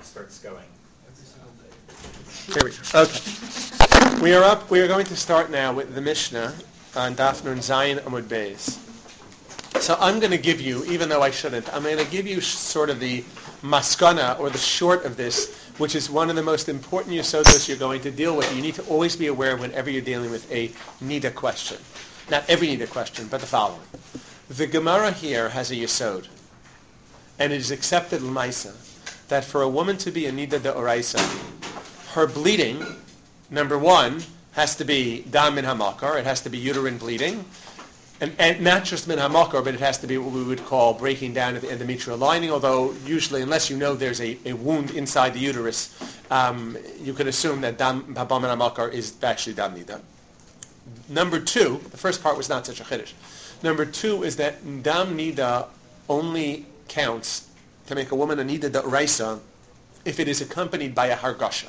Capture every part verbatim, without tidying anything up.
clock starts going. Every single day. Here we go. Okay. We are up. We are going to start now with the Mishnah on Daf Nun Zayin Amud Beis. So I'm going to give you, even though I shouldn't, I'm going to give you sh- sort of the maskana, or the short of this, which is one of the most important yasodos you're going to deal with. You need to always be aware whenever you're dealing with a nida question. Not every nida question, but the following. The Gemara here has a yasod, and it is accepted l'maisa that for a woman to be a nida de'oraisa, her bleeding, number one, has to be dam min hamakar. It has to be uterine bleeding. And, and not just min hamakar, but it has to be what we would call breaking down of the endometrial lining, although usually, unless you know there's a, a wound inside the uterus, um, you can assume that dam min hamakar is actually dam nida. Number two, the first part was not such a chiddush. Number two is that dam nida only counts to make a woman a nida d'oraisa if it is accompanied by a hargasha.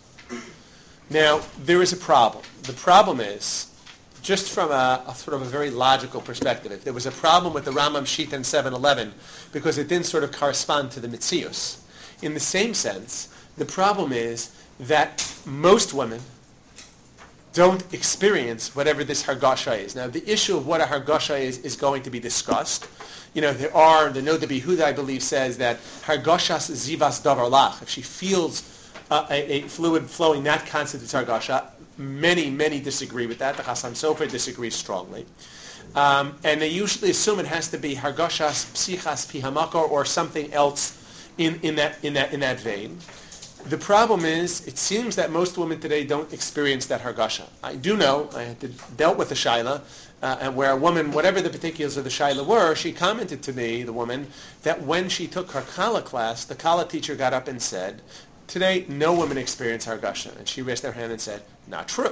Now, there is a problem. The problem is, just from a, a sort of a very logical perspective, if there was a problem with the Rambam Shita in seven eleven because it didn't sort of correspond to the Mitzius, in the same sense, the problem is that most women don't experience whatever this hargasha is. Now, the issue of what a hargasha is is going to be discussed. You know, there are, the Noda B'Yehuda, I believe, says that hargashas zivas davar lach, if she feels uh, a, a fluid flowing, that constitutes hargasha. Many, many disagree with that. The Chasam Sofer disagrees strongly. Um, and they usually assume it has to be hargashas psichas pihamakor or something else in, in, that, in, that, in that vein. The problem is, it seems that most women today don't experience that hargasha. I do know, I had to, dealt with a shaila, uh, and where a woman, whatever the particulars of the shaila were, she commented to me, the woman, that when she took her kala class, the kala teacher got up and said, today no women experience hargasha. And she raised her hand and said, not true.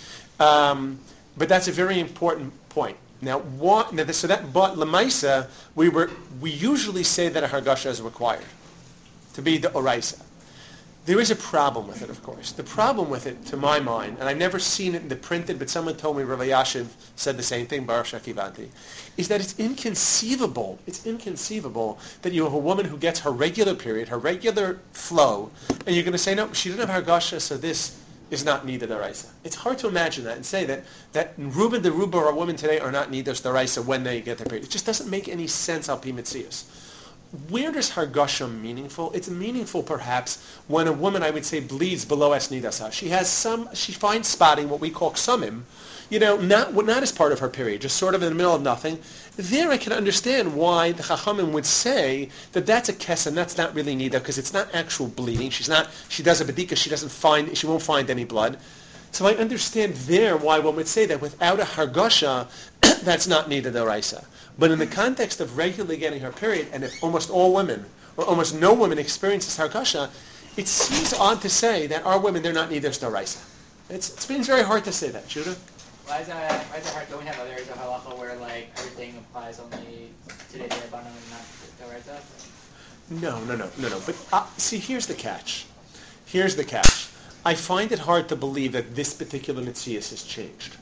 Um, but that's a very important point. Now, what, now so that, but lemaisa, we were, we usually say that a hargasha is required to be the oraisa. There is a problem with it, of course. The problem with it, to my mind, and I've never seen it in the printed, but someone told me Rav Yashiv said the same thing, Baruch Shakivanti, is that it's inconceivable, it's inconceivable that you have a woman who gets her regular period, her regular flow, and you're going to say, no, she didn't have hargasha, so this is not nida d'oraisa. It's hard to imagine that and say that that ruba de ruba or women today are not nida d'oraisa when they get their period. It just doesn't make any sense al pi mitzias. Where does hargasha meaningful? It's meaningful perhaps when a woman, I would say, bleeds below es nidasa. She has some, she finds spotting, what we call ksamim, you know, not not as part of her period, just sort of in the middle of nothing. There I can understand why the Chachamim would say that that's a kesem, that's not really nida, because it's not actual bleeding. She's not, she does a bedika, she doesn't find, she won't find any blood. So I understand there why one would say that without a hargasha, that's not nida d'oraisa. But in the context of regularly getting her period, and if almost all women, or almost no women experiences hargasha, it seems odd to say that our women, they're not nida d'oraisa. It's, it seems very hard to say that, Judah. Why is that, why is it hard? Don't we have others of halacha where like everything applies only to the Rabbanon and not to the Raisa? No, no, no, no, no. But uh, see, here's the catch. Here's the catch. I find it hard to believe that this particular mitzias has changed.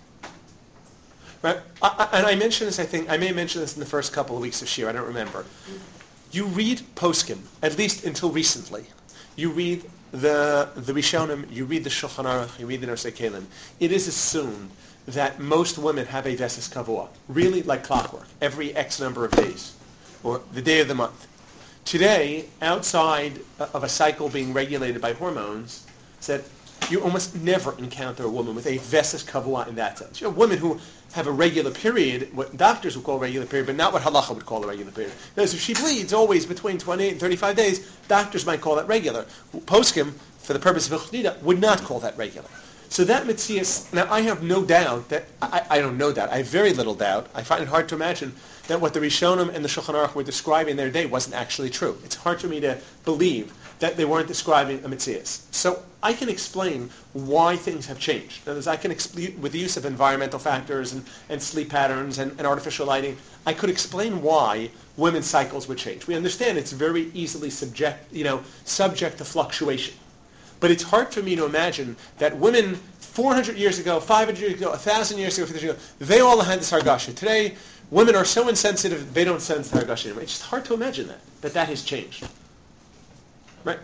Right? I, I, and I mentioned this, I think, I may mention this in the first couple of weeks of Shir, I don't remember. You read poskim, at least until recently. You read the the Rishonim, you read the Shulchan Aruch, you read the Nosei Kelim. It is assumed that most women have a vesis kavua, really like clockwork, every X number of days, or the day of the month. Today, outside of a cycle being regulated by hormones, that you almost never encounter a woman with a vesis kavua in that sense. You have women who have a regular period, what doctors would call a regular period, but not what halacha would call a regular period. Because if she bleeds always between twenty-eight and thirty-five days, doctors might call that regular. Poskim, for the purpose of Hilchot, would not call that regular. So that mitzias, now I have no doubt that, I, I don't know that, I have very little doubt, I find it hard to imagine that what the Rishonim and the Shulchan Aruch were describing in their day wasn't actually true. It's hard for me to believe that they weren't describing a mitzias. So I can explain why things have changed. In other words, I can explain, with the use of environmental factors and, and sleep patterns and, and artificial lighting, I could explain why women's cycles would change. We understand it's very easily subject, you know, subject to fluctuation. But it's hard for me to imagine that women four hundred years ago, five hundred years ago, one thousand years ago, fifty years ago, they all had this hargasha. Today, women are so insensitive, they don't sense the hargasha anymore. It's just hard to imagine that, that that has changed. Right?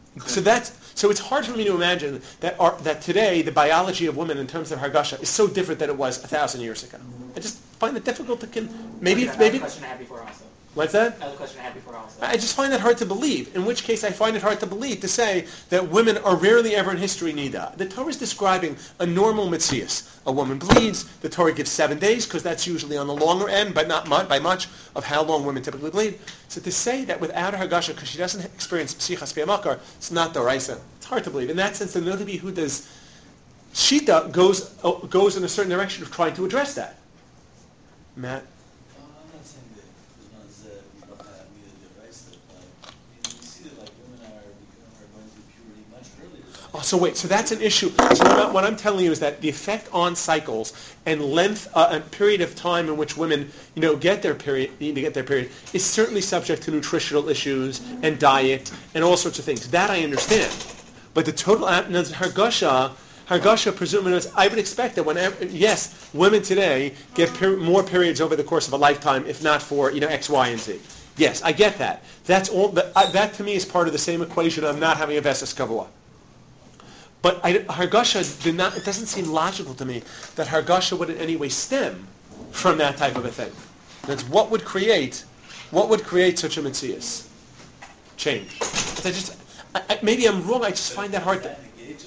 So that's so it's hard for me to imagine that our, that today the biology of women in terms of Hargasha is so different than it was a thousand years ago. I just find it difficult to con- maybe That was maybe a question I had before also. what's that? That was a question I had before also. I just find that hard to believe. In which case, I find it hard to believe to say that women are rarely ever in history nida. The Torah is describing a normal mitzias. A woman bleeds. The Torah gives seven days because that's usually on the longer end, but not much, by much of how long women typically bleed. So to say that without her Hargasha, because she doesn't experience psichas be'amakar, it's not doraisa. It's hard to believe. In that sense, the Noda Yehuda's shita goes uh, goes in a certain direction of trying to address that. Matt. Uh, I'm not saying that because uh, we don't have neither the rights to but you see that like women are, are going through puberty much earlier. Oh, so wait, so that's an issue. So what, I, what I'm telling you is that the effect on cycles and length, uh, and period of time in which women, you know, get their period, need to get their period, is certainly subject to nutritional issues and diet and all sorts of things. That I understand. But the total abstinence, Hargasha, Hargasha, presumably, I would expect that whenever, yes, women today get per, more periods over the course of a lifetime, if not for, you know, X, Y, and Z. Yes, I get that. That's all. That, uh, that to me is part of the same equation of not having a vesas kavua. But I, Hargasha did not. It doesn't seem logical to me that Hargasha would in any way stem from that type of a thing. That's what would create, what would create such a mitzias change. I just, I, I, maybe I'm wrong. I just find that hard to.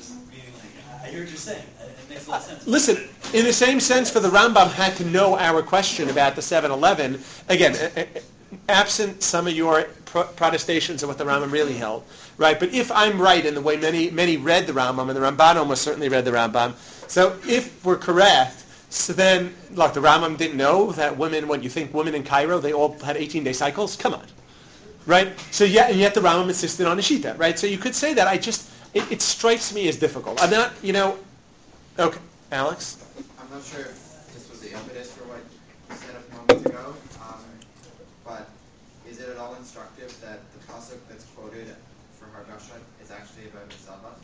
I hear what you're saying. It makes a lot of sense. Listen, in the same sense, for the Rambam had to know our question about the seven eleven, again, absent some of your pro- protestations of what the Rambam really held, right? But if I'm right in the way many many read the Rambam, and the Ramban almost certainly read the Rambam, so if we're correct, so then, look, the Rambam didn't know that women, when you think women in Cairo, they all had eighteen-day cycles? Come on. Right? So yeah, and yet the Rambam insisted on a shita, right? So you could say that. I just, it, it strikes me as difficult. I'm not, you know, okay, Alex? I'm not sure if this was the impetus for what you said a moment ago, um, but is it at all instructive that the pasuk that's quoted for Hargasha is actually about Mitzvah?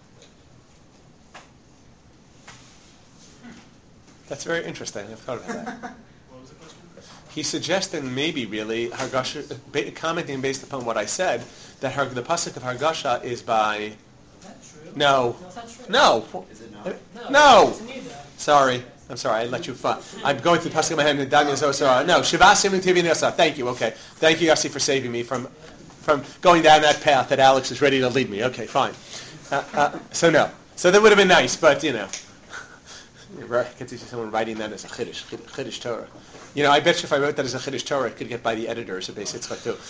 That's very interesting. I've thought about that. What was the question? He's suggesting maybe really Hargasha, ba- commenting based upon what I said, that her, the pasuk of Hargasha is by. That's true. No. No, it's not true. No. Is it not? No. It's Nida. Sorry. I'm sorry. I let you. Fu- I'm going through the pasuk in my head. And Daniel Zosara. No. Shivasim and Tivinasa. Thank you. Okay. Thank you, Yossi, for saving me from from going down that path that Alex is ready to lead me. Okay. Fine. Uh, uh, so no. So that would have been nice, but you know. I could see someone writing that as a Chiddush, Chiddush Torah. You know, I bet you if I wrote that as a Chiddush Torah, it could get by the editors of Beis Yitzchak too.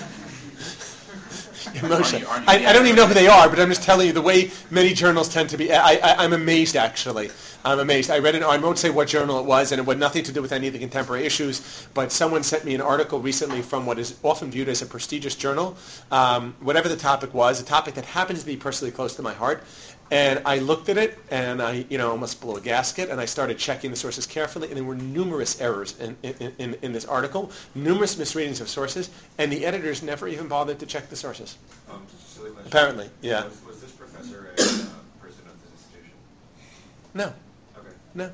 Moshe. I, I don't even know who they are, but I'm just telling you the way many journals tend to be. I, I, I'm amazed, actually. I'm amazed. I read an. I won't say what journal it was, and it had nothing to do with any of the contemporary issues. But someone sent me an article recently from what is often viewed as a prestigious journal, um, whatever the topic was, a topic that happens to be personally close to my heart. And I looked at it, and I, you know, almost blew a gasket, and I started checking the sources carefully, and there were numerous errors in, in, in, in this article, numerous misreadings of sources, and the editors never even bothered to check the sources. Um, silly question. Apparently, yeah. Was, was this professor a uh, person of this institution? No, Okay. no.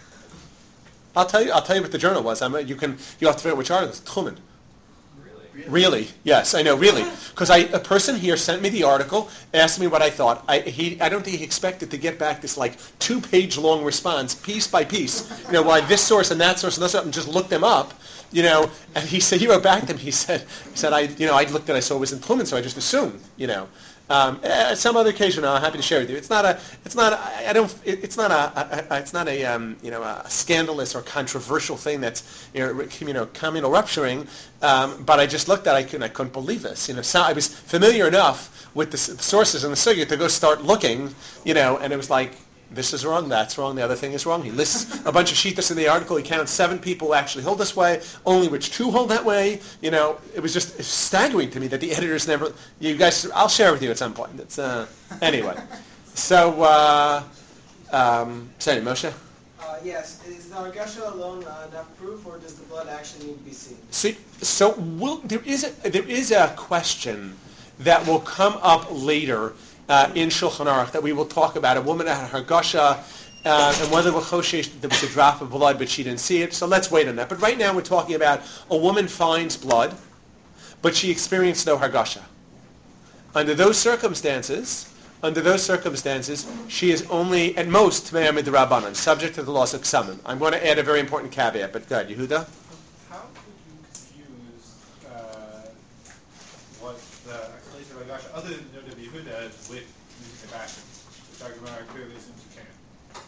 I'll tell you. I'll tell you what the journal was. I'm, you can. You have to figure out which article. It's Tchumen. Really? Really? Yes, I know. Really, because I a person here sent me the article, asked me what I thought. I he I don't think he expected to get back this like two page long response, piece by piece. You know, why this source and that source and this, and just looked them up. You know, and he said he wrote back to him. He said he said I you know I looked at I saw it was in Tchumen, so I just assumed. You know. Um, at some other occasion, I'm happy to share with you. It's not a, it's not, a, I don't, it, it's not a, a, a it's not a, um, you know, a scandalous or controversial thing that's, you know, you know, communal rupturing. Um, but I just looked at, it, I couldn't, I couldn't believe this. You know, so I was familiar enough with the s- sources and the sugya to go start looking, you know, and it was like, this is wrong, that's wrong, the other thing is wrong. He lists a bunch of shittas in the article. He counts seven people who actually hold this way, only which two hold that way. You know, it was just staggering to me that the editors never, you guys, I'll share with you at some point. It's, uh, anyway. So, uh, um, sorry, Moshe? Uh, yes, is the Hargasha alone uh, enough proof, or does the blood actually need to be seen? So, so will, there, is a, there is a question that will come up later Uh, in Shulchan Aruch that we will talk about. A woman had Hargasha, uh, and whether there was a drop of blood, but she didn't see it. So let's wait on that. But right now we're talking about a woman finds blood, but she experienced no Hargasha. Under those circumstances, under those circumstances, she is only, at most, Me'er Midrabanan, subject to the laws of Ksamim. I'm going to add a very important caveat, but go ahead, Yehuda. How could you confuse uh, what the explanation of Agasha, other than Noda Yehuda, with using the Bashan, which argument clearly assumes you can?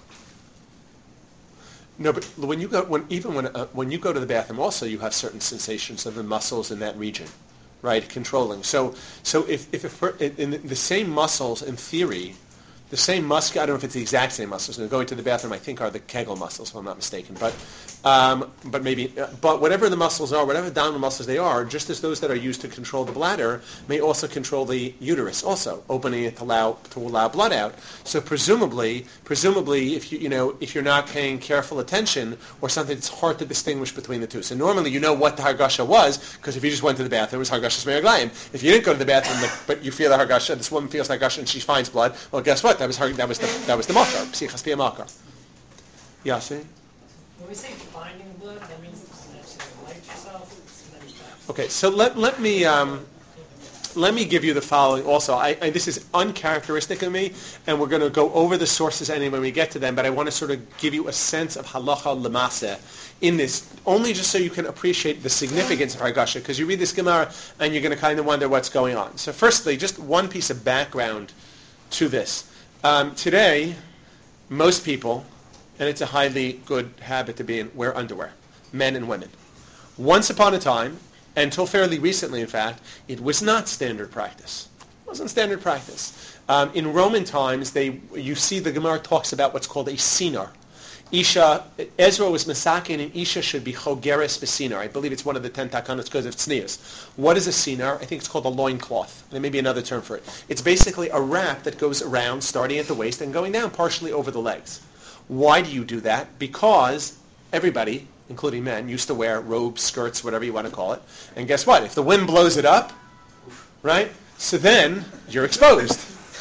No, but when you go, when even when uh, when you go to the bathroom, also you have certain sensations of the muscles in that region, right? Controlling. So, so if if, if in the same muscles, in theory, the same muscle. I don't know if it's the exact same muscles. And going to the bathroom, I think, are the Kegel muscles, if I'm not mistaken. But, um, but maybe, uh, but whatever the muscles are, whatever dominant muscles they are, just as those that are used to control the bladder may also control the uterus, also opening it to allow to allow blood out. So presumably, presumably, if you you know if you're not paying careful attention or something, it's hard to distinguish between the two. So normally, you know what the hargasha was because if you just went to the bathroom, it was hargasha smearglayim. If you didn't go to the bathroom, but you feel the hargasha, this woman feels hargasha and she finds blood. Well, guess what? That was her, that was the that was the makar. Psichas pia makar. Yasi? When we say finding blood, that means that you light yourself. Okay, so let let me um, let me give you the following. Also, I, I, this is uncharacteristic of me, and we're going to go over the sources anyway when we get to them. But I want to sort of give you a sense of halacha lemase in this, only just so you can appreciate the significance of hargasha. Because you read this Gemara and you're going to kind of wonder what's going on. So, firstly, just one piece of background to this. Um, today, most people, and it's a highly good habit to be in, wear underwear, men and women. Once upon a time, until fairly recently, in fact, it was not standard practice. It wasn't standard practice. Um, in Roman times, they you see the Gemara talks about what's called a sinar. Isha, Ezra was masakin, and Isha should be chogeres b'sinar. I believe it's one of the ten takanot because of tznius. What is a sinar? I think it's called a loincloth. There may be another term for it. It's basically a wrap that goes around, starting at the waist and going down partially over the legs. Why do you do that? Because everybody, including men, used to wear robes, skirts, whatever you want to call it. And guess what? If the wind blows it up, right, so then you're exposed.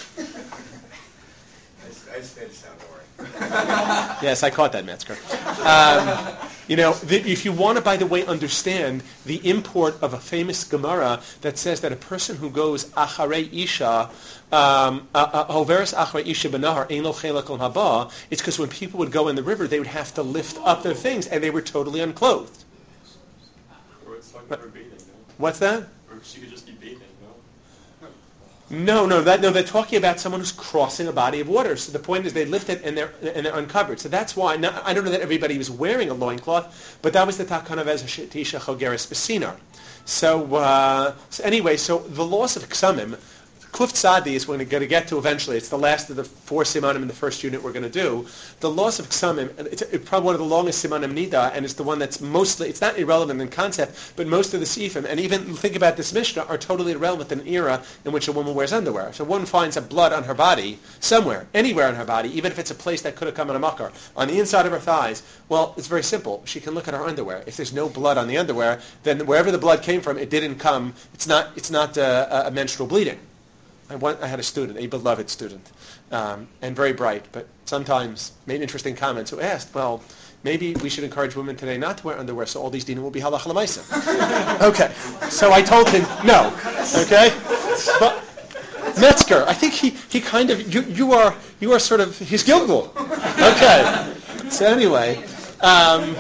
I just made it sound boring. Yes, I caught that, Metzger. Um, you know, the, if you want to, by the way, understand the import of a famous Gemara that says that a person who goes acharei isha, hoveres acharei isha benahar, ein lo chelak al haba, it's because when people would go in the river, they would have to lift up their things, and they were totally unclothed. Or it's like never bathing, no? What's that? Or she could just be bathing, no? No, no, that no. They're talking about someone who's crossing a body of water. So the point is they lift it and they're and they're uncovered. So that's why. Now, I don't know that everybody was wearing a loincloth, but that was the takana of Ezra Tisha Chogeres B'sinar. So, uh, so anyway, so the laws of Ksamim, Kluf Tzadi is we're going to get to eventually. It's the last of the four simanim in the first unit we're going to do. The laws of Ksamim, it's, it's probably one of the longest simanim nida, and it's the one that's mostly, it's not irrelevant in concept, but most of the sifim, and even think about this Mishnah, are totally irrelevant in an era in which a woman wears underwear. So one finds a blood on her body, somewhere, anywhere on her body, even if it's a place that could have come in a makar, on the inside of her thighs. Well, it's very simple. She can look at her underwear. If there's no blood on the underwear, then wherever the blood came from, it didn't come, it's not, it's not uh, a menstrual bleeding. I, went, I had a student, a beloved student, um, and very bright, but sometimes made interesting comments, who asked, well, maybe we should encourage women today not to wear underwear so all these dinim will be halach l'maisa. Okay, so I told him, no, okay? But Metzger, I think he, he kind of, you, you are you are sort of, he's Gilgul. Okay, so anyway. Um,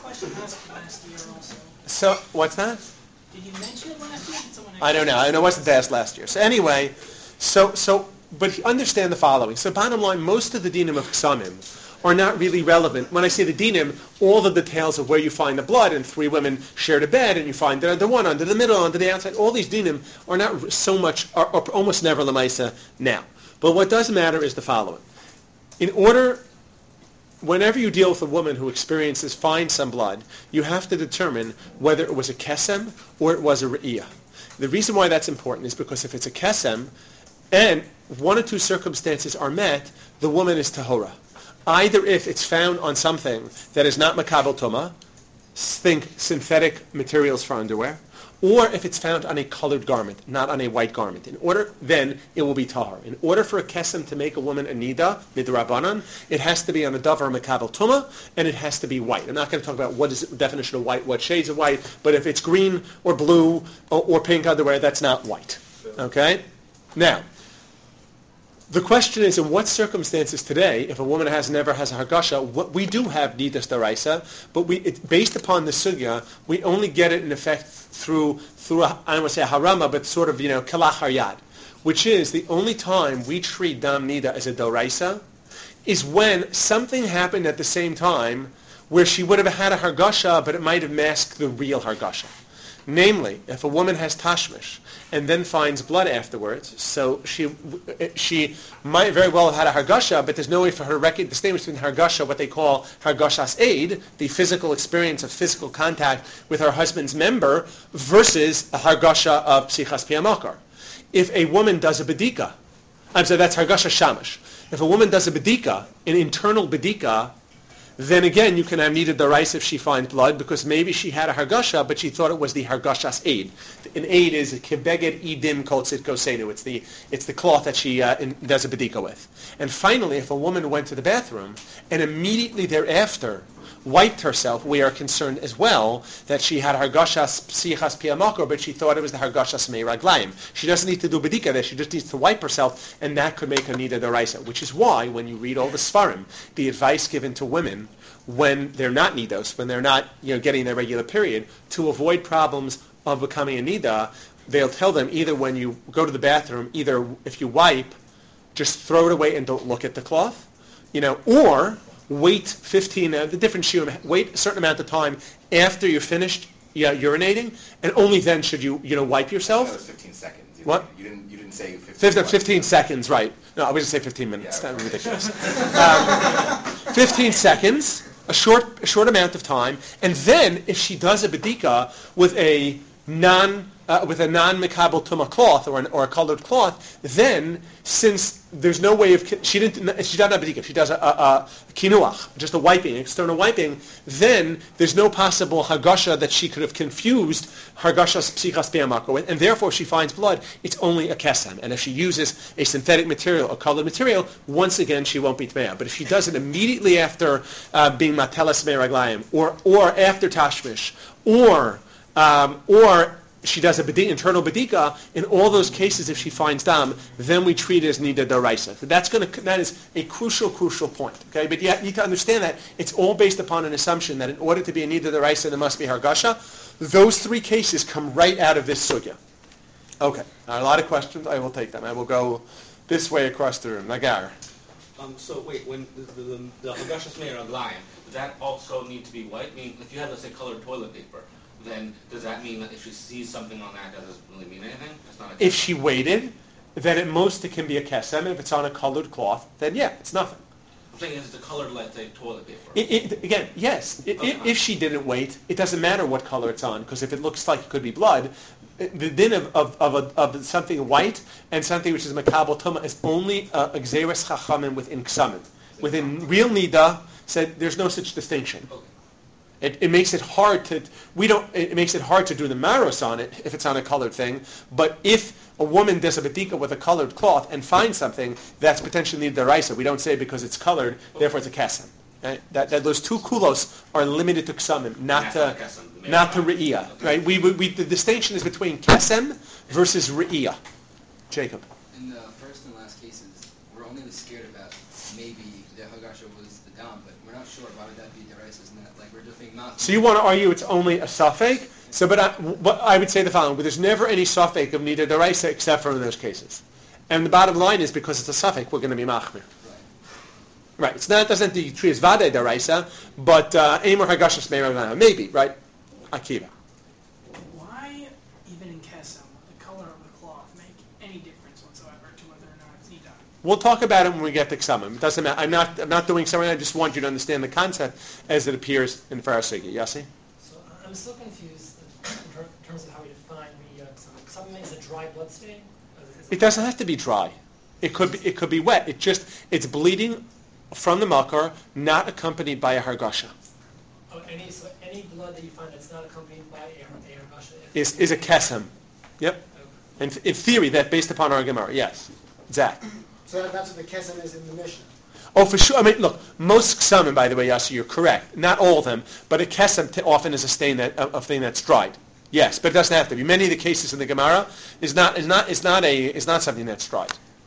so, what's that? Did you mention it last year? Did someone I don't know. I know it wasn't asked last year. So anyway, so so but understand the following. So bottom line, most of the dinim of Ksamim are not really relevant. When I say the dinim, all the details of where you find the blood and three women shared a bed and you find the, the one under the middle, under the outside, all these dinim are not so much, are, are almost never lemaisa now. But what does matter is the following. In order, whenever you deal with a woman who experiences, finds some blood, you have to determine whether it was a kesem or it was a re'iyah. The reason why that's important is because if it's a kesem, and one or two circumstances are met, the woman is tahora. Either if it's found on something that is not makabel toma, think synthetic materials for underwear, or if it's found on a colored garment, not on a white garment. In order, then it will be tahor. In order for a kesem to make a woman a nida, midrabanan, it has to be on a davar makabel toma, and it has to be white. I'm not going to talk about what is the definition of white, what shades of white, but if it's green or blue or, or pink underwear, that's not white. Okay? Now, the question is, in what circumstances today, if a woman has never has a hargasha, what we do have nidas daraisa, but we, it, based upon the sugya, we only get it in effect through through a, I don't want to say a harama, but sort of you know kalach haryad, which is the only time we treat dam nida as a daraisa, is when something happened at the same time where she would have had a hargasha, but it might have masked the real hargasha. Namely, if a woman has tashmish and then finds blood afterwards, so she she might very well have had a hargasha, but there's no way for her to recognize, distinguish between hargasha, what they call hargashas aid, the physical experience of physical contact with her husband's member, versus a hargasha of psichas piyamakar. If a woman does a bedika, I'm sorry, that's hargasha shamash. If a woman does a bedika, an internal bedika, then again you can have needed the rice if she finds blood, because maybe she had a hargasha, but she thought it was the hargashas aid. An aid is a kibeged idim kol tzidko seidu. It's the it's the cloth that she uh, in, does a bedika with. And finally, if a woman went to the bathroom and immediately thereafter wiped herself, we are concerned as well that she had hargashas psichas piyamakor, but she thought it was the hargashas mei raglayim. She doesn't need to do bedika there; she just needs to wipe herself, and that could make her nida daraisa. Which is why, when you read all the svarim, the advice given to women when they're not nidos, when they're not you know getting their regular period, to avoid problems of becoming a nida, they'll tell them either when you go to the bathroom, either if you wipe, just throw it away and don't look at the cloth, you know, or wait fifteen, uh, the different shiurim, wait a certain amount of time after you're finished yeah, urinating, and only then should you, you know, wipe yourself. That was fifteen seconds. You What? Didn't, you didn't. You didn't say fifteen. fifteen, fifteen seconds, right? No, I was going to say fifteen minutes. Yeah, That's ridiculous. um, fifteen seconds, a short, a short amount of time, and then if she does a bedika with a non. Uh, with a non-mikabel tuma cloth or, an, or a colored cloth, then since there's no way of she didn't she does not bedika, she does a, a, a kinuach, just a wiping, external wiping, then there's no possible hargasha that she could have confused hargashas psichas piyamakor with, and therefore she finds blood. It's only a kesem, and if she uses a synthetic material, a colored material, once again she won't be tmeah. But if she does it immediately after uh, being matelas mei raglayim, or or after tashmish, or um, or she does a bedika, internal bedika, in all those cases, if she finds dam, then we treat it as nida daraisa. So that's going to that is a crucial, crucial point. Okay, but you need to understand that it's all based upon an assumption that in order to be a nida daraisa, there must be hargasha. Those three cases come right out of this sugya. Okay, now, a lot of questions. I will take them. I will go this way across the room. Nagar. Um, so wait, when the the, the hagashas mei raglayim, does that also need to be white? I mean, if you have, let's say, colored toilet paper, then does that mean that if she sees something on that, that doesn't really mean anything? It's not a if she waited, then at most it can be a kesem. If it's on a colored cloth, then yeah, it's nothing. I'm saying it's the colored, let's say, toilet paper. It, it, again, yes. It, Okay. it, if she didn't wait, it doesn't matter what color it's on, because if it looks like it could be blood, it- the din of of, of, a, of something white and something which is makabel tuma is only a gzeres chachamim within ksamim. Within real nida, said there's no such distinction. Okay. It, it makes it hard to we don't. It makes it hard to do the maros on it if it's on a colored thing. But if a woman does a bedika with a colored cloth and finds something, that's potentially nida daraisa. We don't say because it's colored, therefore it's a kesem. Right? That, that those two kulos are limited to ksamim, not That's to not kesem. not to re'iyah. Okay. Right? We, we, we the distinction is between kesem versus re'iyah. Jacob. In the first and last cases, we're only scared about maybe the hagasha was the dam, but we're not sure. Why would that be deraisa? Isn't that like we're just thinking not? So you want to argue it's only a suffix? So, but I, but I would say the following: but there's never any suffix of nida deraisa except for in those cases. And the bottom line is because it's a suffix, we're going to be machmir. Right. It's not doesn't the tree is vade deraisa, but amor hagashas meiragana maybe right. Akiva. Why, even in Kesem, would the color of the cloth make any difference whatsoever to whether or not it's nida? We'll talk about it when we get to Ksamim. It doesn't matter. I'm not. I'm not doing something. I just want you to understand the concept as it appears in Farasigi. Yassi? So uh, I'm still confused in ter- terms of how we define the Kesem. Kesem is a dry blood stain. Is It doesn't have to be dry. It could be. It could be wet. It just. It's bleeding from the makar, not accompanied by a hargasha. Oh, any so any blood that you find that's not accompanied by a, a hargasha Is is a kesem. Yep. And in theory, that based upon our Gemara, yes. Zach. So that's what the kesem is in the Mishnah. Oh, for sure. I mean, look, most ksamim, by the way, Yassi, you're correct. Not all of them, but a kesem t- often is a stain that a, a thing that's dried. Yes, but it doesn't have to be. Many of the cases in the Gemara is not is not is not a is not something that's tried.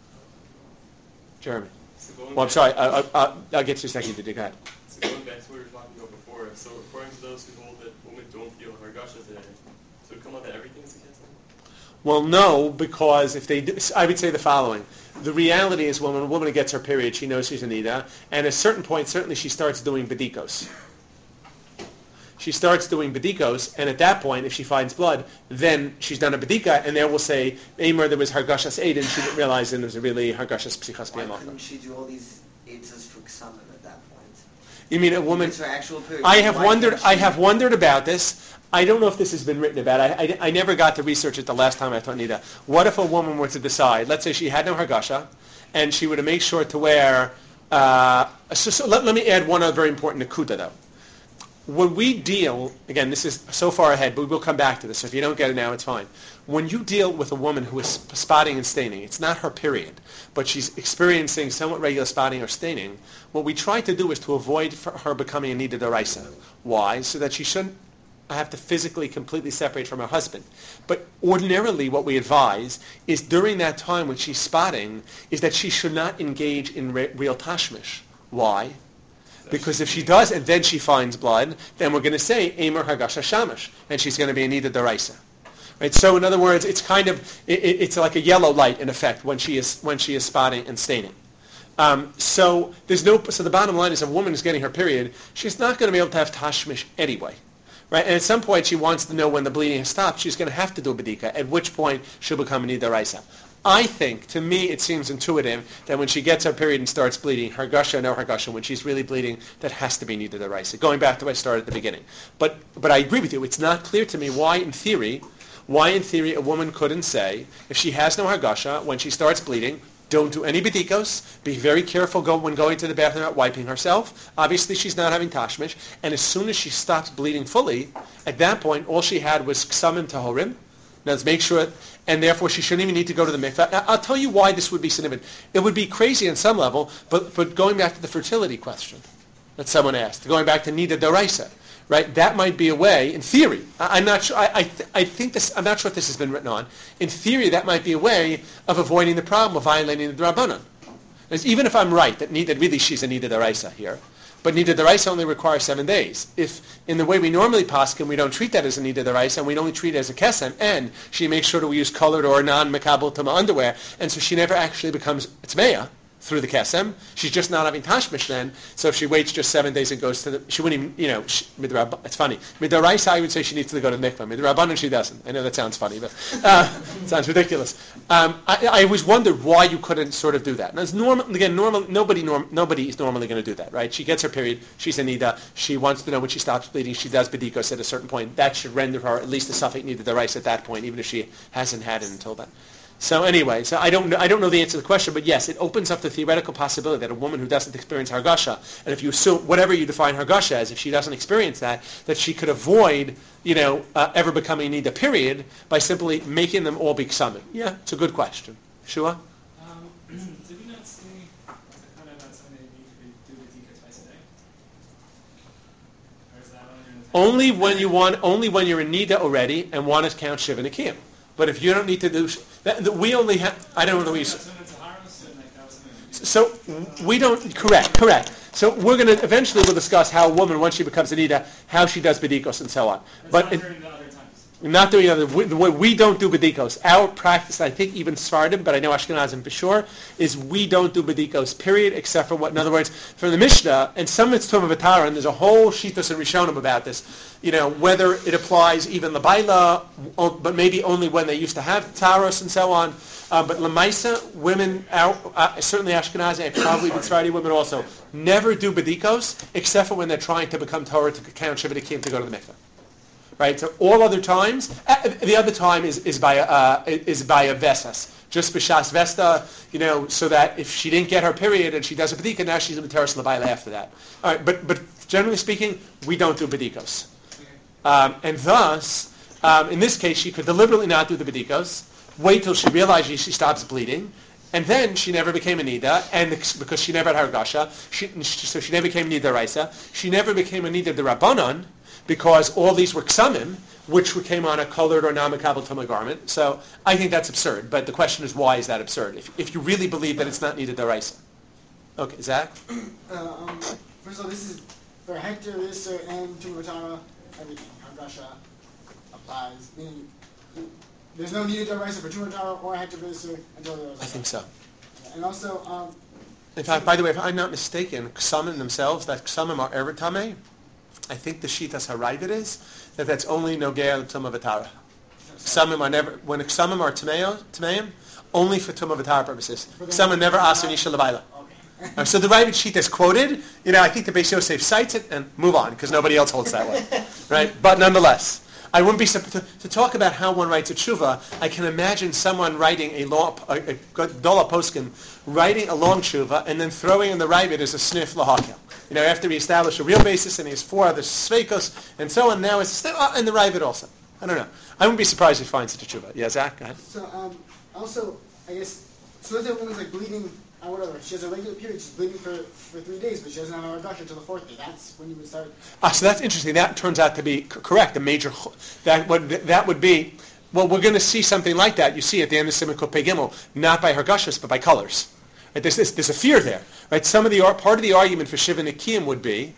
Jeremy. So going Well, I'm back- sorry. I, I, I'll, I'll get you a second to dig ahead. So going back to what we were talking about before, so according to those who hold that women don't feel hargasha today, so it come out that everything is a kesem? Well, no, because if they, do, I would say the following: the reality is, when a woman gets her period, she knows she's a nida, and at a certain point, certainly she starts doing bedikos. She starts doing bedikos, and at that point, if she finds blood, then she's done a bedika, and there will say, Eimer, there was hargashas aid, and she didn't realize it was really hargashas psichas Why b'yamach. couldn't she do all these eitzes for ksamim at that point? You mean a woman? It's her actual period. I have Why wondered. can't I she- have wondered about this. I don't know if this has been written about. I, I, I never got to research it the last time I taught Nida. What if a woman were to decide? Let's say she had no hargasha, and she were to make sure to wear. Uh, so, so let, let me add one other very important nakuda though. When we deal, again, this is so far ahead, but we will come back to this. So if you don't get it now, it's fine. When you deal with a woman who is spotting and staining, it's not her period, but she's experiencing somewhat regular spotting or staining, what we try to do is to avoid for her becoming a nida daraisa. Why? So that she shouldn't have to physically completely separate from her husband. But ordinarily what we advise is during that time when she's spotting, is that she should not engage in re- real tashmish. Why? Because if she does and then she finds blood, then we're going to say Eimer Hagasha Shamash, and she's going to be a Nida Daraisa. Right? So in other words, it's kind of it, it's like a yellow light in effect when she is when she is spotting and staining. Um, so there's no so the bottom line is if a woman is getting her period, she's not going to be able to have tashmish anyway. Right? And at some point she wants to know when the bleeding has stopped, she's going to have to do a bedika, at which point she'll become a Nida Daraisa. I think, to me, it seems intuitive that when she gets her period and starts bleeding, hargasha, no hargasha, when she's really bleeding, that has to be nida daraisa. Going back to what I started at the beginning. But but I agree with you. It's not clear to me why, in theory, why in theory a woman couldn't say, if she has no hargasha, when she starts bleeding, don't do any bedikos. Be very careful go, when going to the bathroom about wiping herself. Obviously, she's not having tashmish. And as soon as she stops bleeding fully, at that point, all she had was ksamim tahorim. Now let's make sure, and therefore she shouldn't even need to go to the mikveh. Now, I'll tell you why this would be significant. It would be crazy on some level, but, but going back to the fertility question that someone asked, going back to nida daraisa, right? That might be a way, in theory. I, I'm not sure. I, I, th- I think this. I'm not sure if this has been written on. In theory, that might be a way of avoiding the problem of violating the drabanan. Because even if I'm right that, that really she's a nida daraisa here. But nida daraisa only requires seven days. If in the way we normally paskin, we don't treat that as a nida daraisa, and we only treat it as a kesem, and she makes sure that we use colored or non-makabel tama underwear, and so she never actually becomes tzmeya through the kesem. She's just not having tashmish then. So if she waits just seven days and goes to the, she wouldn't even, you know, she, midrab, it's funny. Midaraisa, I would say she needs to go to the mikvah. Midrabanan, she doesn't. I know that sounds funny, but uh, it sounds ridiculous. Um, I, I always wondered why you couldn't sort of do that. And it's normal, again, normal, nobody, norm, nobody is normally going to do that, right? She gets her period, she's a nida, she wants to know when she stops bleeding, she does bedikos at a certain point. That should render her at least a suffix nida daraisa at that point, even if she hasn't had it until then. So anyway, so I don't know, I don't know the answer to the question, but yes, it opens up the theoretical possibility that a woman who doesn't experience hargasha, and if you assume whatever you define hargasha as, if she doesn't experience that, that she could avoid, you know, uh, ever becoming nida period by simply making them all be ksamim. Yeah, it's a good question. Shua? Um, did we not say, kind of not something that you could do with Dika twice a day? Or is that only in the time? Only when you want, only when you're in nida already and want to count shiva nikiyim. But if you don't need to do, that, that we only have. I don't know the reason. So we don't. Correct. Correct. So we're going to eventually we'll discuss how a woman once she becomes a nida, how she does bedikos and so on. But it, not doing other. We, the way we don't do bedikos. Our practice, I think, even Sfardim, but I know Ashkenazim for sure, is we don't do bedikos. Period. Except for what? In other words, from the Mishnah and some it's Tumah V'Tara, and there's a whole shitas and Rishonim about this. You know, whether it applies even the Baila, but maybe only when they used to have taros and so on. Uh, but Lamaisa, women, our, uh, certainly Ashkenazi, and probably even Sephardi women also, never do bedikos except for when they're trying to become Torah to count Shiva Nikim to go to the mikveh. Right. So all other times, uh, the other time is is by uh, is by a vesas, just b'shas vesta, you know, so that if she didn't get her period and she does a bedika, now she's in the teres l'bayla after that. All right. But but generally speaking, we don't do bedikos. Um, and thus, um, in this case, she could deliberately not do the bedikos, wait till she realizes she stops bleeding, and then she never became a nida, and because she never had hargasha, she, so she never became nida raisa. She never became a nida de rabbanon, because all these were ksamim, which came on a colored or non-makabel tuma garment. So I think that's absurd. But the question is, why is that absurd? If, if you really believe that it's not needed deraisa. Okay, Zach? Uh, um, first of all, this is for Hector, Isser, and Tumatara, everything. Hargasha applies. Meaning, there's no needed deraisa for Tumatara or Hector, Isser until there is. I think so. And also, um, in fact, by the way, if I'm not mistaken, ksamim themselves, that ksamim are eretame. I think the shitas harayvit is that that's only nogea l'tumah v'tara. Ksamim are never, when ksamim are tameim, only for tumah v'tara purposes. Ksamim never aser nisha levaila. Um, so the Ravid sheet is quoted. You know, I think the Beis Yosef cites it and move on because nobody else holds that way, right? But nonetheless, I wouldn't be to, to talk about how one writes a tshuva. I can imagine someone writing a long, a, a dola poskim, writing a long tshuva and then throwing in the Ravid as a sniff lahakel. You know, after he established a real basis and he has four other sveikos and so on, now it's uh, and the Ravid also. I don't know. I wouldn't be surprised if he finds it a tshuva. Yeah, Zach, go ahead. So um, also, I guess, so let's say a woman's like bleeding. Or whatever. She has a regular period. She's bleeding for, for three days, but she doesn't have a hargasha until the fourth day. That's when you would start. Ah, so that's interesting. That turns out to be c- correct. A major that would that would be. Well, we're going to see something like that. You see at the end of Siman Kuf Pei Gimel, not by hargashas, but by colors. Right? There's, there's there's a fear there. Right? Some of the part of the argument for Shiva Nikiyim would be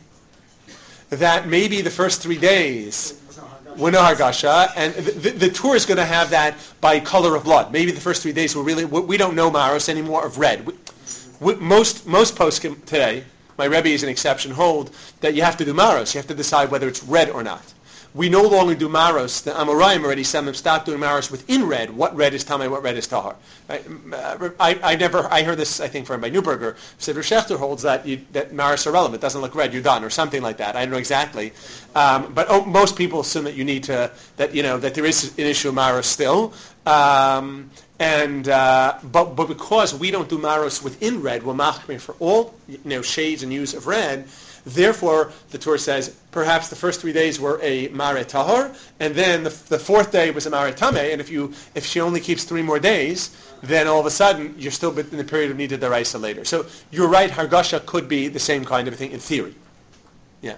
that maybe the first three days were no hargasha, and the, the, the tour is going to have that by color of blood. Maybe the first three days were really we don't know maros anymore of red. We, we, most most poskim today, my Rebbe is an exception, hold that you have to do maros. You have to decide whether it's red or not. We no longer do maros. The Amoraim already said them stop doing maros within red. What red is tamei, what red is tahar. I, I, I never, I heard this, I think, from by Neuberger. Said Rav Shechter holds that you, that maros are relevant. It doesn't look red, you're done, or something like that. I don't know exactly, um, but oh, most people assume that you need to, that you know, that there is an issue of maros still. Um, and uh, but but because we don't do maros within red, we're machmir for all you know shades and hues of red. Therefore, the Torah says, perhaps the first three days were a mare tahor, and then the, the fourth day was a mare tameh, and if you if she only keeps three more days, then all of a sudden you're still in the period of nida deraisa later. So you're right, hargasha could be the same kind of a thing in theory. Yeah.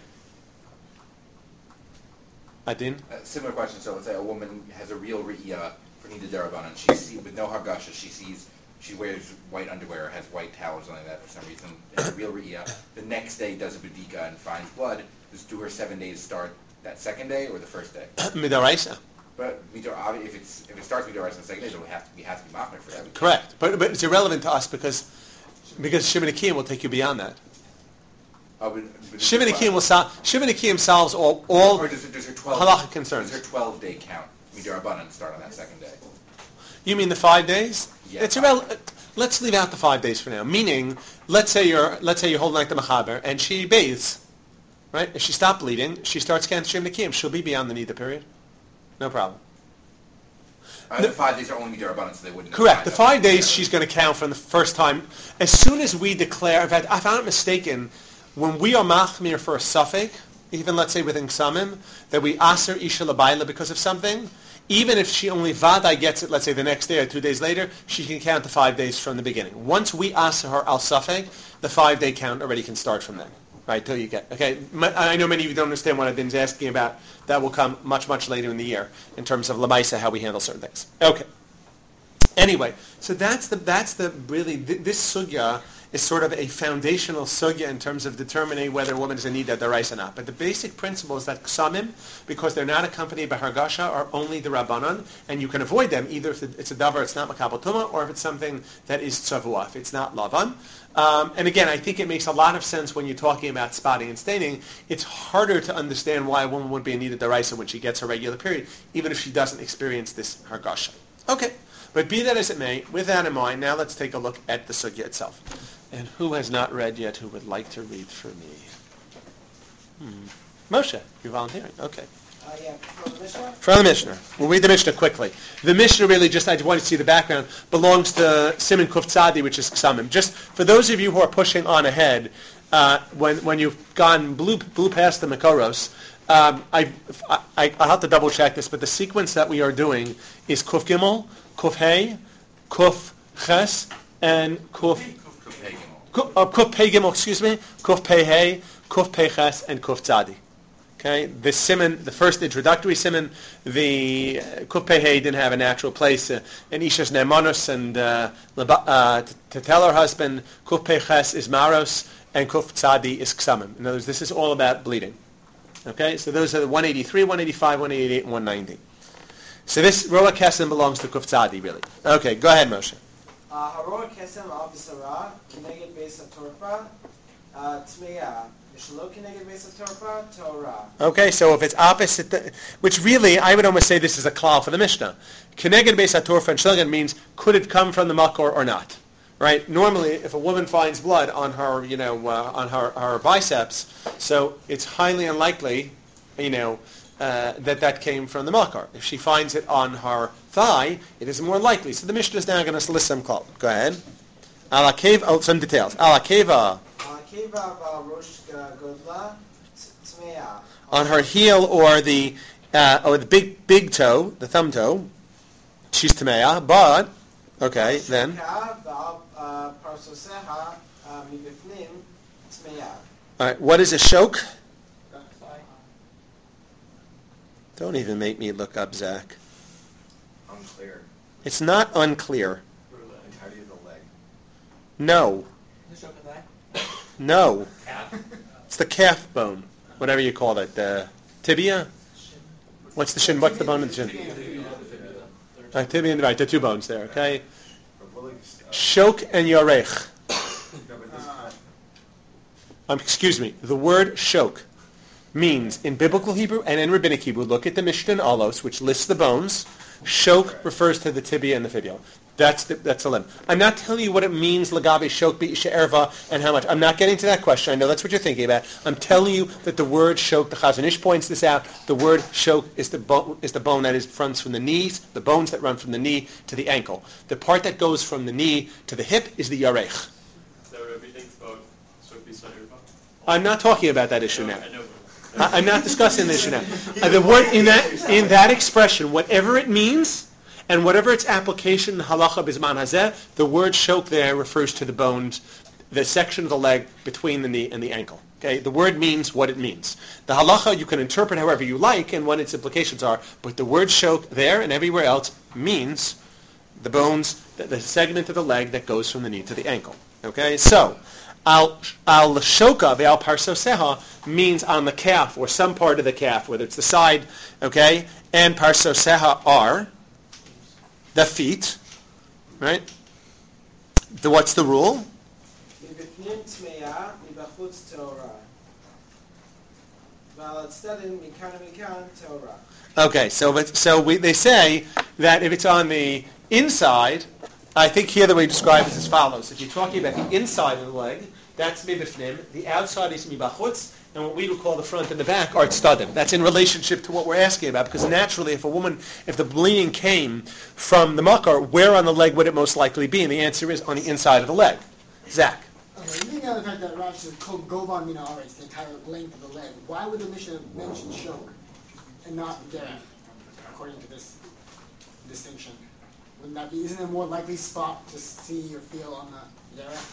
Adin? Uh, similar question. So let's say a woman has a real re'iyah for nida derabanan. She sees, with no hargasha, she sees, she wears white underwear, has white towels, something like that for some reason. It's a real re'iyah. The next day does a bedika and finds blood. Does do her seven days start that second day or the first day? Midaraisa. But midor, if it's if it starts midaraisa on the second day, then we have to we have to be machmir for that. Correct, but but it's irrelevant to us because because Shimon Akiyim will take you beyond that. Oh, but, but Shimon Akiyim will solve. Shimon Akiyim solves all all or does, does her twelve halachic concerns. Does her twelve day count midarabanan start on that second day? You mean the five days? Yeah, it's irrelevant. Let's leave out the five days for now. Meaning, let's say you're let's say you're holding like the mechaber and she bathes, right? If she stopped bleeding, she starts getting Shimon Akiyim. She'll be beyond the nida period. No problem. Uh, No, the five days are only midarabanan, so they wouldn't. correct. The five days Yeah. she's going to count from the first time. As soon as we declare, in fact, if I'm not mistaken, when we are machmir for a suffix, even let's say within Ksamim, that we aser isha labayla because of something, even if she only vaday gets it, let's say the next day or two days later, she can count the five days from the beginning. Once we aser her al suffix, the five day count already can start from then. Right, till you get, okay, I know many of you don't understand what I've been asking about. That will come much, much later in the year in terms of Lamaisa, how we handle certain things. Okay. Anyway, so that's the, that's the really, th- this sugya is sort of a foundational sugya in terms of determining whether a woman is a nida deraisa or not. But the basic principle is that ksamim, because they're not accompanied by hargasha, are only the rabbanon, and you can avoid them either if it's a davar, it's not makabel tuma, or if it's something that is tzavua, if it's not lavan. Um, and again, I think it makes a lot of sense when you're talking about spotting and staining. It's harder to understand why a woman would be a nida deraisa when she gets her regular period, even if she doesn't experience this hargasha. Okay, but be that as it may, with that in mind, now let's take a look at the sugya itself. And who has not read yet who would like to read for me? Hmm. Moshe, you're volunteering. Okay. Uh, yeah, from the Mishnah? From the Mishnah. We'll read the Mishnah quickly. The Mishnah really, just I just wanted to see the background, belongs to Siman Kuf Tzadi, which is Ksamim. Just for those of you who are pushing on ahead, uh, when when you've gone blew, blew past the Makoros, um, I, I, I'll have to double check this, but the sequence that we are doing is Kuf Gimel, Kuf Hey, Kuf Ches, and Kuf... Kuf, uh, Kuf Pei Gimel, excuse me, Kuf Pei Hey, Kuf Pei Ches, and Kuf Tzadi. Okay, the simon, the first introductory simon, the Kuf Pei Hey didn't have a natural place. Uh, in Isha's Ne'emanus and uh, uh, to, to tell her husband, Kuf Pei Ches is Maros, and Kuf Tzadi is Ksamim. In other words, this is all about bleeding. Okay, so those are the one eighty-three, one eighty-five, one eighty-eight, and one ninety. So this Roa Kesem belongs to Kuf Tzadi, really. Okay, go ahead, Moshe. Haroa Kesem al Bisara, Kineged Beis HaTorpa, Tmeya. Okay, so if it's opposite, which really, I would almost say this is a klal for the Mishnah. Keneged beis hatorfa and shilgan means, could it come from the makor or not? Right? Normally, if a woman finds blood on her, you know, uh, on her, her biceps, so it's highly unlikely, you know, uh, that that came from the makor. If she finds it on her thigh, it is more likely. So the Mishnah is now going to list some klal. Go ahead. Ala keva, oh, some details. Ala keva. On her heel or the uh, or the big big toe, the thumb toe, she's tameya. But okay, then. All right. What is a shok? Don't even make me look up, Zach. Unclear. It's not unclear. Entirety of the leg. No. No. Calf. It's the calf bone, whatever you call it. The tibia? What's the shin? What's the bone of the shin? Uh, tibia and right, the two bones there, okay? Shok and yorech. Um, excuse me. The word shok means, in biblical Hebrew and in rabbinic Hebrew, look at the Mishnah in Olos, which lists the bones. Shok refers to the tibia and the fibula. That's the, that's the limb. I'm not telling you what it means, lagabe shok b'isha erva, and how much. I'm not getting to that question. I know that's what you're thinking about. I'm telling you that the word shok, the Chazon Ish points this out, the word shok is the, bo- is the bone that is, runs from the knees, the bones that run from the knee to the ankle. The part that goes from the knee to the hip is the yarech. So everything's about shok b'isha erva? I'm not talking about that issue I know, now. I know. I, I'm not discussing the issue now. Uh, the word in that in that expression, whatever it means, and whatever its application, halacha bisman hazeh, the word shok there refers to the bones, the section of the leg between the knee and the ankle. Okay, the word means what it means. The halacha you can interpret however you like and what its implications are, but the word shok there and everywhere else means the bones, the, the segment of the leg that goes from the knee to the ankle. Okay, so al al shoka ve'al parsoseha means on the calf or some part of the calf, whether it's the side, okay, and parsoseha are the feet, right? The, what's the rule? Okay, so but, so we, they say that if it's on the inside, I think here the way we describe it is as follows. If you're talking about the inside of the leg, that's mibifnim. The outside is mibachutz, and what we would call the front and the back are tzadim. That's in relationship to what we're asking about, because naturally, if a woman, if the bleeding came from the makar, where on the leg would it most likely be? And the answer is on the inside of the leg. Zach. Okay, leaving out the fact that Rashi says called Govan Mina Aretz, the entire length of the leg, why would the Mishnah mention shok and not derech, according to this distinction? Wouldn't that be, isn't it a more likely spot to see or feel on the derech?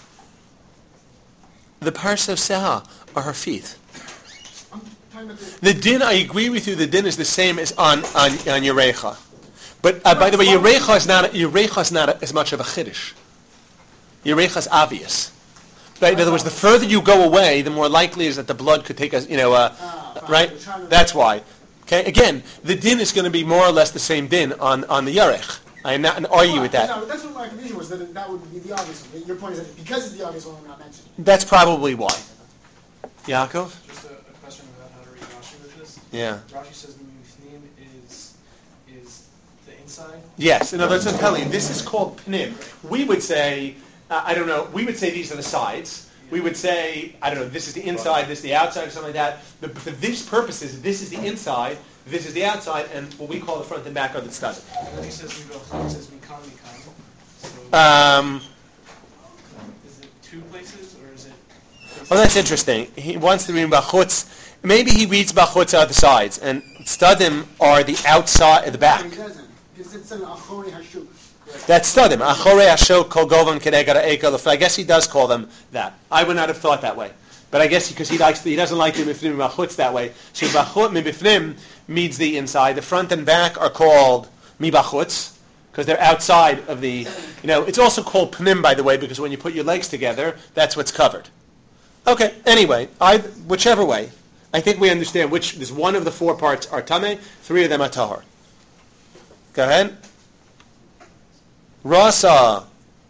The parso seha are her feet. I'm talking about the... The din, I agree with you, the din is the same as on, on, on Yerecha. But uh, by the way, Yerecha is not, Yerecha is not as much of a chiddush. Yerecha is obvious. Right? In other words, the further you go away, the more likely is that the blood could take us, you know, uh, Ah, right? That's why. Okay. Again, the din is going to be more or less the same din on, on the yarech. I am not going to argue with that. No, that's what my confusion was, that that would be the obvious one. Your point is that because it's the obvious one, I'm not mentioning it. That's probably why. Yaakov? Just a, a question about how to read Rashi with this. Yeah. Rashi says mifnim is is the inside. Yes. In other words, I'm telling you, this is called pnim. We would say, uh, I don't know, we would say these are the sides. We would say, I don't know, this is the inside, this is the outside, or something like that. But for these purposes, this is the inside, this is the outside, and what we call the front and back are the studs. And then he says mikan, he says mikan mikan. So Um, is it two places or is it? oh, that's interesting. He wants to read bachutz. Maybe he reads bachutz on the sides, and stadim are the outside, at the back. He doesn't, because it's an achori hashuk. That's stadim. Achore hashok kol govan kenegara ekel. I guess he does call them that. I would not have thought that way. But I guess because he likes the, he doesn't like the mibifnim mibachutz that way. So bachut mibifnim means the inside. The front and back are called mibachutz because they're outside of the. You know, it's also called pnim, by the way, because when you put your legs together, that's what's covered. Okay. Anyway, I whichever way, I think we understand which. There's one of the four parts are tameh, three of them are tahor. Go ahead. Rasa.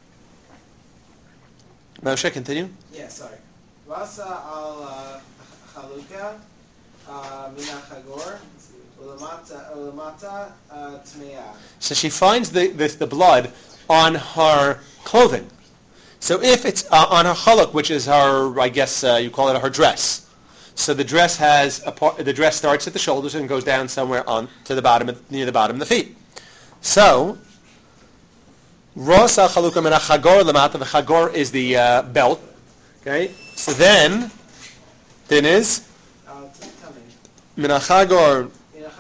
Moshe, continue. Yeah, sorry. Rasa al uh, chaluka uh, mina chagor ulamata ulamata uh, tmeya. So she finds the, the the blood on her clothing. So if it's uh, on her chaluk, which is her, I guess uh, you call it her dress. So the dress has a part, the dress starts at the shoulders and goes down somewhere on to the bottom, of, near the bottom of the feet. So Rasa chaluka mina chagor lamata. The chagor is the uh, belt. Okay. So then, then is mina chagor.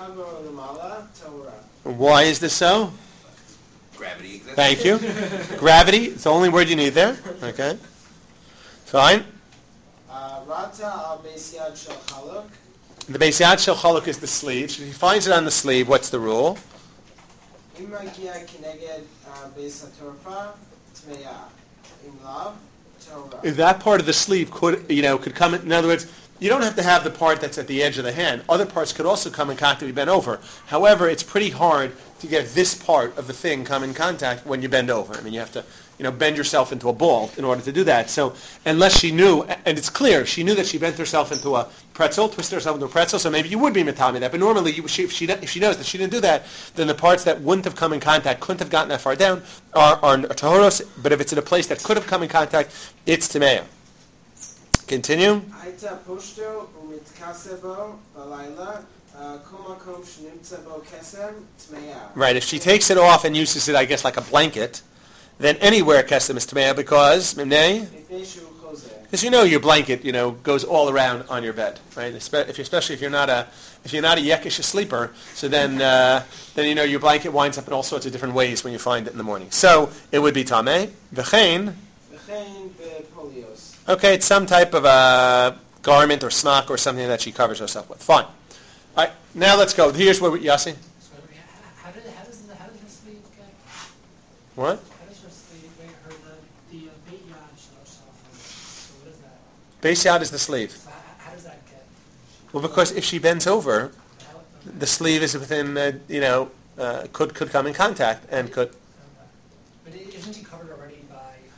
Why is this so? Gravity exists. Thank you. Gravity. It's the only word you need there. Okay. Fine. Rata al beis yad shel chaluk. The beis yad shel chaluk is the sleeve. If he finds it on the sleeve, what's the rule? Im magia kineged beis hatorfa tmeya. Im lav torah. If that part of the sleeve could, you know, could come in, in other words, you don't have to have the part that's at the edge of the hand. Other parts could also come in contact if you bend over. However, it's pretty hard to get this part of the thing come in contact when you bend over. I mean, you have to, you know, bend yourself into a ball in order to do that. So unless she knew, and it's clear, she knew that she bent herself into a pretzel, twisted herself into a pretzel, so maybe you would be matami that. But normally, you, she, if, she, if she knows that she didn't do that, then the parts that wouldn't have come in contact, couldn't have gotten that far down, are, are tahoros. But if it's in a place that could have come in contact, it's tameya. Continue. Aita pushto umitkasebo balayla kumakom shnimtzebo kesem tmeya. Right. If she takes it off and uses it, I guess, like a blanket, then anywhere kesem is tameya because mimnei. Because you know your blanket, you know, goes all around on your bed, right? If you, especially if you're not a if you're not a yekish sleeper, so then uh, then you know your blanket winds up in all sorts of different ways when you find it in the morning. So it would be tameh v'chein. V'chein v'polios. Okay, it's some type of a garment or snock or something that she covers herself with. Fine. All right, now let's go. Here's where we, Yassi. How does how does how does her sleeve get? What? How does her sleeve make her the the uh, beit yad herself? So what is that? Beit yad is the sleeve. So how, how does that get? Well, because if she bends over, the sleeve is within, uh, you know, uh, could could come in contact and could. But isn't she covered already by?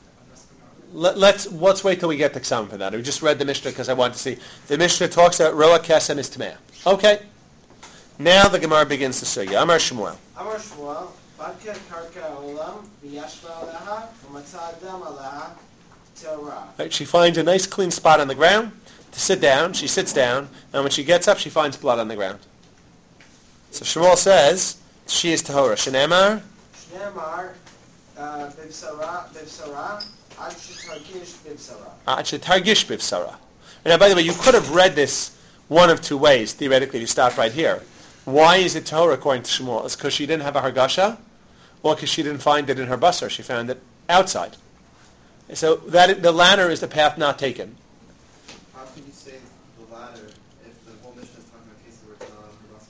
Let, let's let's wait till we get to Ksam for that. We just read the Mishnah because I wanted to see. The Mishnah talks about Roa Kesem is Tmeah. Okay. Now the Gemara begins to sugya. Amar Shmuel. Amar Shmuel, Badka Karka Olam, V'yashva Aleha, V'matzah Adam Aleha, Torah. Right, she finds a nice clean spot on the ground to sit down. She sits down, and when she gets up, she finds blood on the ground. So Shmuel says she is Tahora. Shneimar. Shneimar, Bivsara, Bivsara. Ad shetargish bivsara. Ad shetargish bivsara. Now, by the way, you could have read this one of two ways, theoretically, if you stop right here. Why is it Torah according to Shmuel? It's because she didn't have a hargasha, or because she didn't find it in her basar. She found it outside. So that the latter is the path not taken. How can you say the latter if the whole Mishnah is talking about cases where it's not on her basar?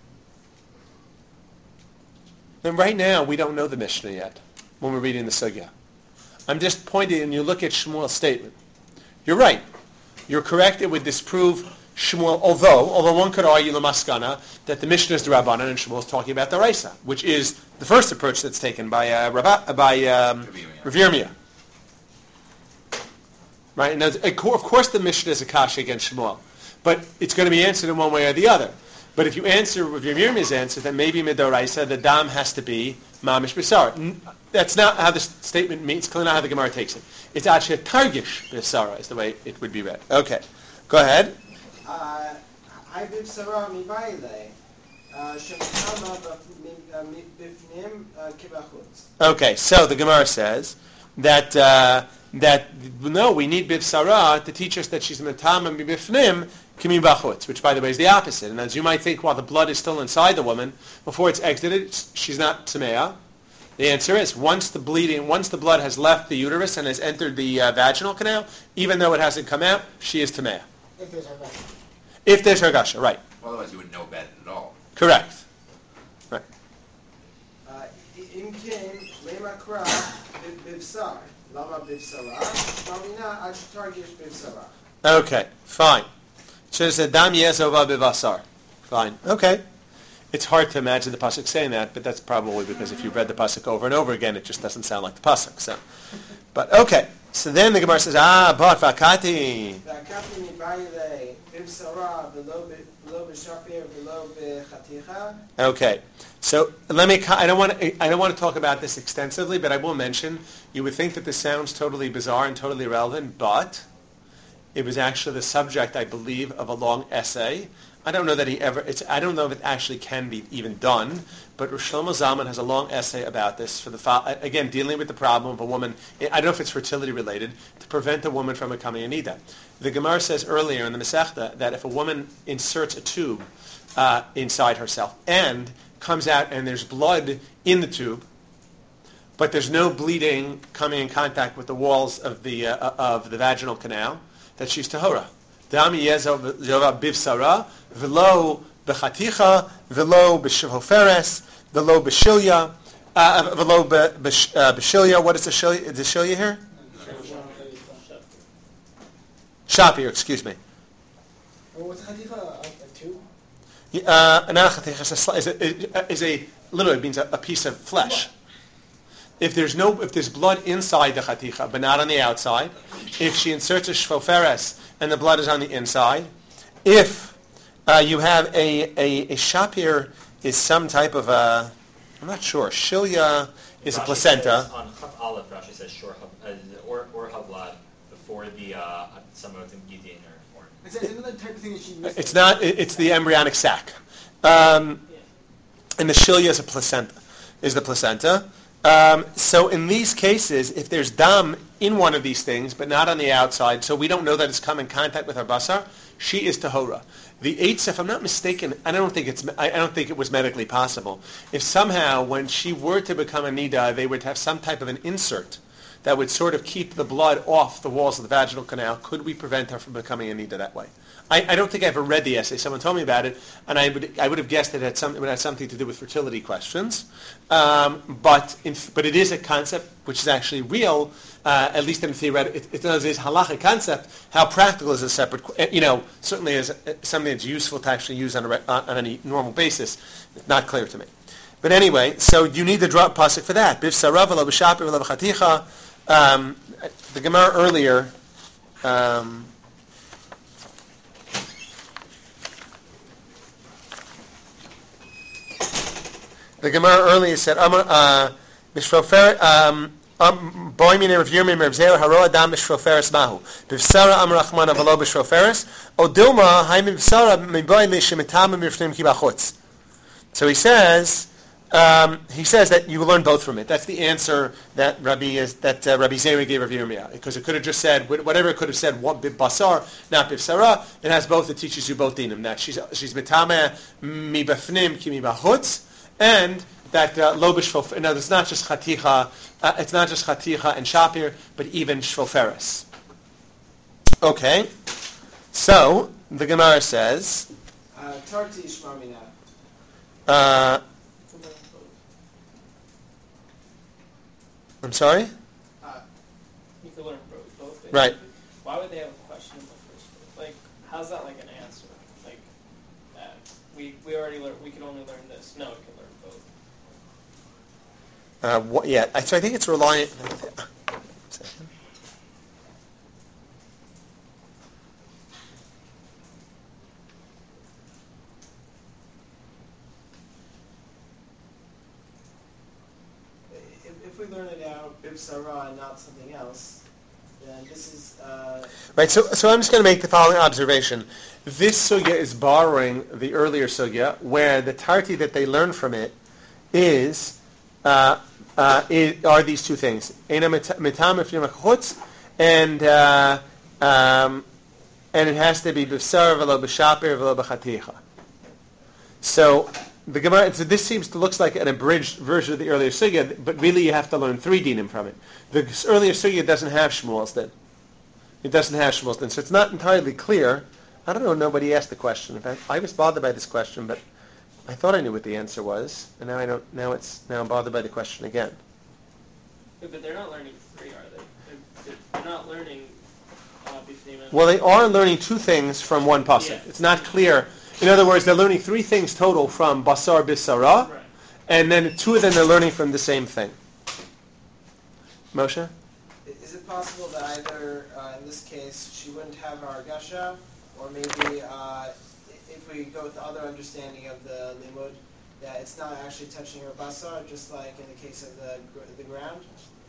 Then right now, we don't know the Mishnah yet when we're reading the sugya. I'm just pointing, and you look at Shmuel's statement. You're right. You're correct. It would disprove Shmuel, although although one could argue the maskana that the Mishnah is the Rabbanan and Shmuel is talking about the Raisa, which is the first approach that's taken by uh, Rabba, by um, Rav Yirmiyah. Right? And of course, the Mishnah is a kasha against Shmuel, but it's going to be answered in one way or the other. But if you answer Rav Yirmiyah's answer, then maybe midoraisa the dam has to be mamish b'sara. That's not how the statement means. It's clearly not how the Gemara takes it. It's actually targish b'sara is the way it would be read. Okay, go ahead. I b'sara mibayle shemtama b'fnim kibachutz. Okay, so the Gemara says that uh, that no, we need b'sara to teach us that she's metama b'fnim. Kimi bachutz, which by the way is the opposite. And as you might think, while the blood is still inside the woman, before it's exited, it's, she's not tmeah. The answer is once the bleeding, once the blood has left the uterus and has entered the uh, vaginal canal, even though it hasn't come out, she is tamea. If there's Hargasha. If there's Hargasha, right. Otherwise, you wouldn't know about it at all. Correct. Right. אם כן, למה קרא בבשר? למה בבשרה? מאמינה עד שתרגיש בבשרה. Okay, fine. So it's a dam yezova bivasar. Fine. Okay. It's hard to imagine the pasuk saying that, but that's probably because if you read the pasuk over and over again, it just doesn't sound like the pasuk. So, but okay. So then the Gemara says, ah, but vakati. והקפתי מבעילי בבשרה ולא בשפיר ולא בחתיכה. Okay. So let me. I don't want. To, I don't want to talk about this extensively, but I will mention. You would think that this sounds totally bizarre and totally irrelevant, but it was actually the subject, I believe, of a long essay. I don't know that he ever. It's. I don't know if it actually can be even done. But Rosh Shlomo Zalman has a long essay about this for the again dealing with the problem of a woman. I don't know if it's fertility related to prevent a woman from becoming a nida. The Gemara says earlier in the Masechta that if a woman inserts a tube uh, inside herself and comes out and there's blood in the tube, but there's no bleeding coming in contact with the walls of the uh, of the vaginal canal, that she's tahora. Dami yezova bivsara v'lo b'chaticha v'lo b'shvoferes v'lo b'shilya v'lo b'shilya. What is the shilya? The shilya here? Shapir. Excuse me. What's chaticha? A tube? Uh, not a chaticha. Is a, is a literally means a, a piece of flesh. If there's no, if there's blood inside the chaticha, but not on the outside, if she inserts a shvoferes and the blood is on the inside, if uh, you have a, a, a shapir is some type of a, I'm not sure, shilya is Rashi a placenta. Says, on Chav Aleph, Rashi says shor uh, or or havlad before the uh, some of the Gideon or form. It's, it's another type of thing that she missed. It's not, it, it's the embryonic sac. Um, and the shilya is a placenta, is the placenta. Um, so in these cases, if there's dam in one of these things, but not on the outside, so we don't know that it's come in contact with her basar, she is tahora. The eitz, if I'm not mistaken, I don't think it's, I don't think it was medically possible. If somehow, when she were to become a nida, they would have some type of an insert that would sort of keep the blood off the walls of the vaginal canal, could we prevent her from becoming a nida that way? I, I don't think I ever read the essay. Someone told me about it, and I would I would have guessed it had some it would have something to do with fertility questions. Um, but in, but it is a concept which is actually real, uh, at least in theory. It, it is a halachic concept. How practical is a separate, you know, certainly is something that's useful to actually use on a on any normal basis. It's not clear to me. But anyway, so you need the drop pasuk for that. Bif sarav v'lo b'shapir v'lo b'chaticha. Um, the Gemara earlier. Um, The Gemara earlier said, "Mishrofer boy min Rav Yirmiyah Rav Zera haro adam mishroferes mahu b'vsara am rachmana v'lo b'shroferes o dilma hay b'vsara miboy li shemitam b'mifnim ki b'chutz." So he says, um, he says that you learn both from it. That's the answer that Rabbi is that uh, Rabbi Zera gave Rav Yirmiyah, because it could have just said whatever it could have said, what basar, not b'vsara. It has both. It teaches you both dinim. That she's she's mitame mi b'fnim ki mi b'chutz. And that uh, lo b'shvofer. No, it's not just chaticha. Uh, it's not just chaticha and shapir, but even shvoferes. Okay. So the Gemara says. Tarti shmamina. Uh, I'm sorry. Uh, you can learn both. both right. Why would they have a question in the first place? Like, how's that like an answer? Like, uh, we we already learned. We can only learn this. No, we can learn both. Uh, what, yeah, I, so I think it's reliant. If, if we learn it out, b'vsara and not something else, then this is. Uh, right. So, so I'm just going to make the following observation. This sugya is borrowing the earlier sugya, where the tarti that they learn from it is. Uh, uh, is, are these two things? And uh, um, and it has to be b'vsar v'lo b'shapir v'lo b'chaticha. So the Gemara. So this seems to looks like an abridged version of the earlier sugya, but really you have to learn three dinim from it. The earlier sugya doesn't have Shmuel's din. It doesn't have Shmuel's din, so it's not entirely clear. I don't know. Nobody asked the question. In fact, I was bothered by this question, but I thought I knew what the answer was, and now I don't. Now it's now I'm bothered by the question again. Yeah, but they're not learning three, are they? They're, they're not learning. Uh, well, they are learning two things from one pasuk. Yeah. It's not clear. In other words, they're learning three things total from basar bisara, Right. and then two of them they're learning from the same thing. Moshe? Is it possible that either, uh, in this case, she wouldn't have her Argasha, or maybe uh, if we go with the other understanding of the limud, that it's not actually touching her basar, just like in the case of the the ground?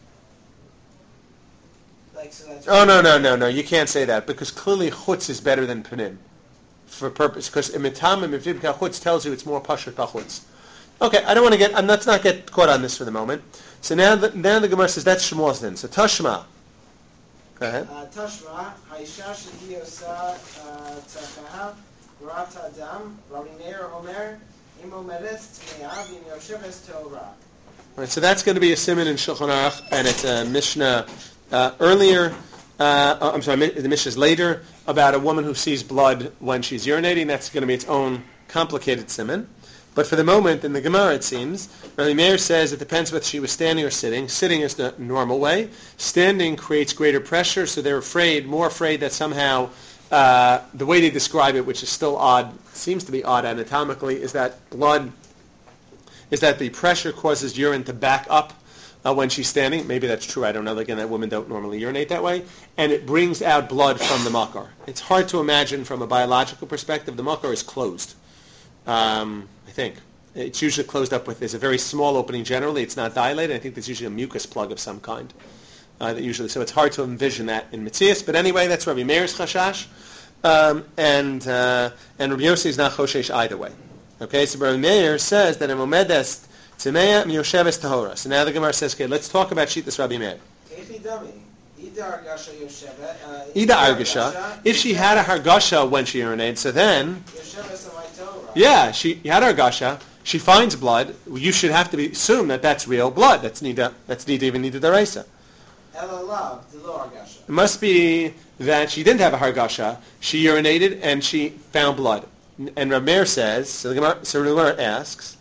Like, so that's Oh, no, no, no, no. You can't say that, because clearly chutz is better than panim for purpose, because imitamim ivdibka chutz tells you it's more pashut pachutz. Okay, I don't want to get, and let's not get caught on this for the moment. So now the, now the Gemara says that's Shmuel's din. So Tashma. Go ahead. Uh, Tashma, Haisha shehi osa tzachaha, Rat Adam, Rabbi Meir Omer, Imo Meres Tmeya, Vim Yosheves Torah. All right, so that's going to be a siman in Shulchan Aruch, and it's a Mishnah uh, earlier, uh, I'm sorry, the Mishnah is later, about a woman who sees blood when she's urinating. That's going to be its own complicated siman. But for the moment, in the Gemara, it seems, Rabbi Meir says it depends whether she was standing or sitting. Sitting is the normal way. Standing creates greater pressure, so they're afraid, more afraid that somehow uh, the way they describe it, which is still odd, seems to be odd anatomically, is that blood, is that the pressure causes urine to back up uh, when she's standing. Maybe that's true. I don't know. Again, that women don't normally urinate that way. And it brings out blood from the makar. It's hard to imagine from a biological perspective. The makar is closed. Um, I think. It's usually closed up with, there's a very small opening generally. It's not dilated. I think there's usually a mucus plug of some kind. Uh, that usually, so it's hard to envision that in Metzias. But anyway, that's Rabbi Meir's chashash. Um, and uh, and Rabbi Yossi is not choshesh either way. Okay, so Rabbi Meir says that in Momedes Tzemeya Miyosheves Tahora. So now the Gemara says, okay, let's talk about Shitas Rabbi Meir. Ida Argasha. If she had a Hargasha when she urinated, so then, yeah, she had Hargasha. She finds blood. You should have to be, assume that that's real blood. That's nida. That's nida even nida daraisa. It must be that she didn't have a Hargasha. She urinated and she found blood. And Rabbi Meir says, so the Gemara, so the Gemara asks.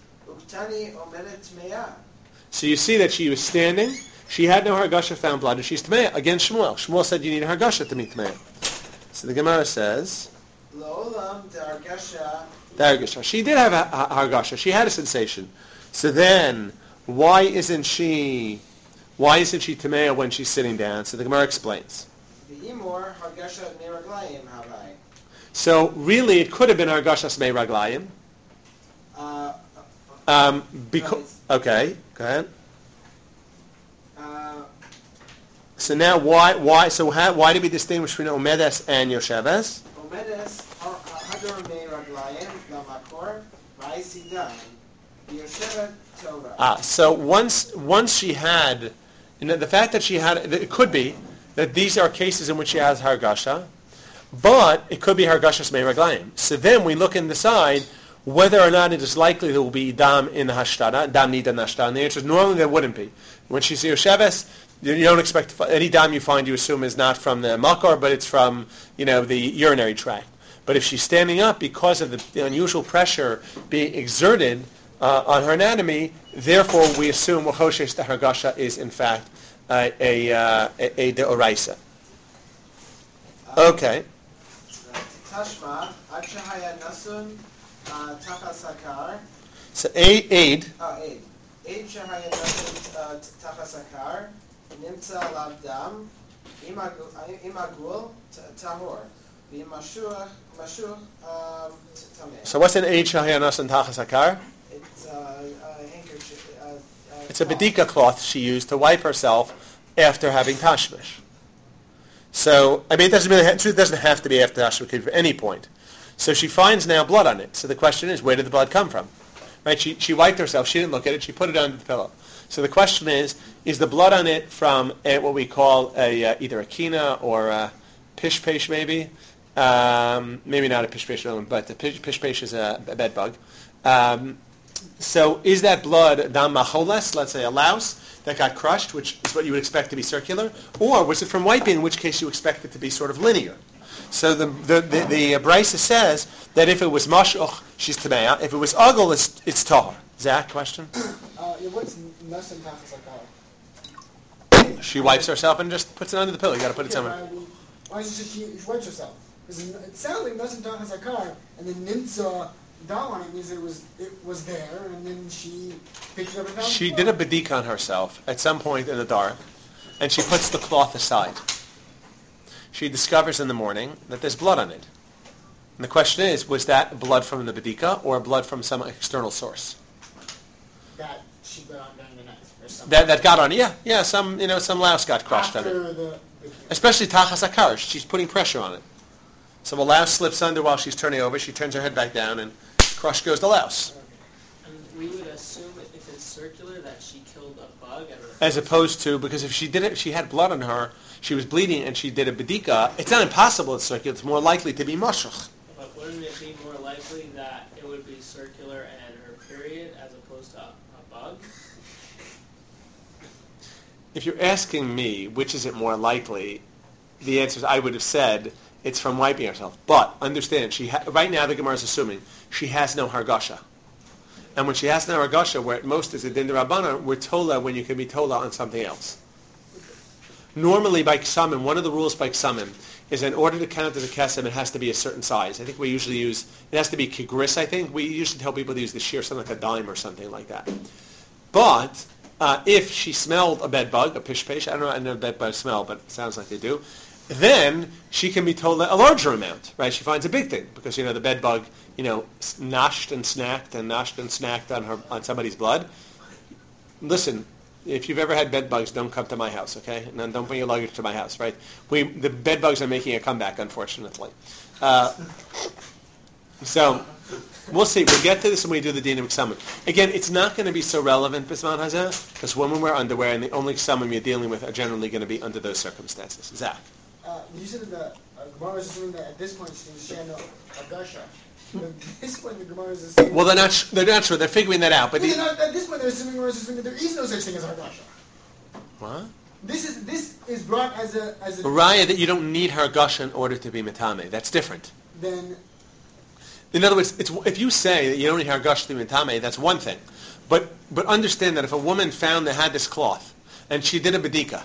So you see that she was standing. She had no Hargasha, found blood, and she's Tmeya. Again, Shmuel. Shmuel said you need a Hargasha to be Tmeya. So the Gemara says, the Hargasha. She did have a, a Hargasha. She had a sensation. So then, why isn't she, why isn't she Tmeya when she's sitting down? So the Gemara explains. So really, it could have been Hargasha Smei Raglayim. Um, because, okay, go ahead. So now, why, why, so how, why do we distinguish between Omedes and Yosheves? Omedes hador mei raglayim lamakor va'isidan Yoshevet Torah. Ah, so once, once she had, you know, the fact that she had, it could be that these are cases in which she has Hargasha, but it could be Hargasha Smei Raglayim. So then we look and decide whether or not it is likely there will be dam in the hashtana, dam nida in the hashtana. The answer is normally there wouldn't be. When she's Yosheves, you don't expect to, any dam you find, you assume is not from the makar, but it's from, you know, the urinary tract. But if she's standing up because of the, the unusual pressure being exerted uh, on her anatomy, therefore we assume Wachoshesh the Hargasha is in fact uh, a uh, a, a deoraisa. Okay. Tashma Achahaya Nasun Tachasakar. So aid. Aid. Oh, aid. Aid Shahaya Nasun Tachasakar. Nimtza Labdam, Imagul, Tahor, Vimashuach, Mashuch, Tameh. So what's an Eid Shahayanas and Tachas Hakar? It's uh, a handkerchief. Uh, uh, it's a bedika cloth she used to wipe herself after having tashmish. So, I mean, it doesn't really, it doesn't have to be after tashmish, it could be at any point. So she finds now blood on it. So the question is, where did the blood come from? Right? She she wiped herself. She didn't look at it. She put it under the pillow. So the question is, is the blood on it from a, what we call a uh, either a kina or a pishpesh maybe? Um, maybe not a pishpesh, but the pish, pishpesh is a, a bed bug. Um, so is that blood dam macholes, let's say a louse that got crushed, which is what you would expect to be circular, or was it from wiping, in which case you expect it to be sort of linear? So the the the, the uh, Brisa says that if it was mashuch, she's tameya. If it was ugel, it's it's tahor. Zach, question? Uh, yeah, what's Nessun Tachas Hakar? She wipes herself and just puts it under the pillow. You got to put it somewhere. Why does she, she wipes herself? Because it sounds like Nessun Tachas Hakar, and then Nimtza dam on it means it was it was there, and then she picked it up and found She the did a bedik on herself at some point in the dark, and she puts the cloth aside. She discovers in the morning that there's blood on it. And the question is, was that blood from the bedika or blood from some external source? that she got on during the night or something. That that got on, yeah, yeah. Some you know some louse got crushed After on it, the, the especially tachas hakar. She's putting pressure on it. So a louse slips under while she's turning over. She turns her head back down, and crush goes the louse. And we would assume if it's circular that she killed a bug. At a As opposed to, because if she did it, she had blood on her, she was bleeding, and she did a bedika. It's not impossible it's circular. It's more likely to be mashach. But wouldn't it be more likely that it would be circular and her period as opposed to a, a bug? If you're asking me which is it more likely, the answer is I would have said it's from wiping herself. But understand, she ha- right now the Gemara is assuming she has no hargasha. And when she has no hargasha, where at most is a din d'Rabbanan, we're tola when you can be tola on something else. Normally by ksamim, one of the rules by ksamim is in order to count as a kesem, it has to be a certain size. I think we usually use, it has to be kigris, I think. We usually tell people to use the shear, something like a dime or something like that. But uh, if she smelled a bed bug, a pishpesh, I don't know, I don't know bed bug smell, but it sounds like they do, then she can be told a larger amount, right? She finds a big thing because, you know, the bed bug, you know, noshed and snacked and noshed and snacked on her on somebody's blood. Listen, if you've ever had bed bugs, don't come to my house, okay? And don't bring your luggage to my house, right? We the bed bugs are making a comeback, unfortunately. Uh, so we'll see. We'll get to this when we do the Din of Ksamim. Again, it's not going to be so relevant, Bisman Hazeh, because women wear underwear, and the only Ksamim you're dealing with are generally going to be under those circumstances. Zach? Uh, you said that the uh, Gemara is assuming that at this point she was Shana Agasha. But at this point, the Gemara is assuming. Well, they're not. Sh- they're not sure. They're figuring that out. But No, the, they're not- at this point, they're assuming Gemara is assuming that there is no such thing as Agasha. what? This is this is brought as a as a. Raya that you don't need hargasha in order to be mitame. That's different. Then In other words, it's, if you say that you don't need hargasha to be mitame, that's one thing. But but understand that if a woman found that had this cloth and she did a bedika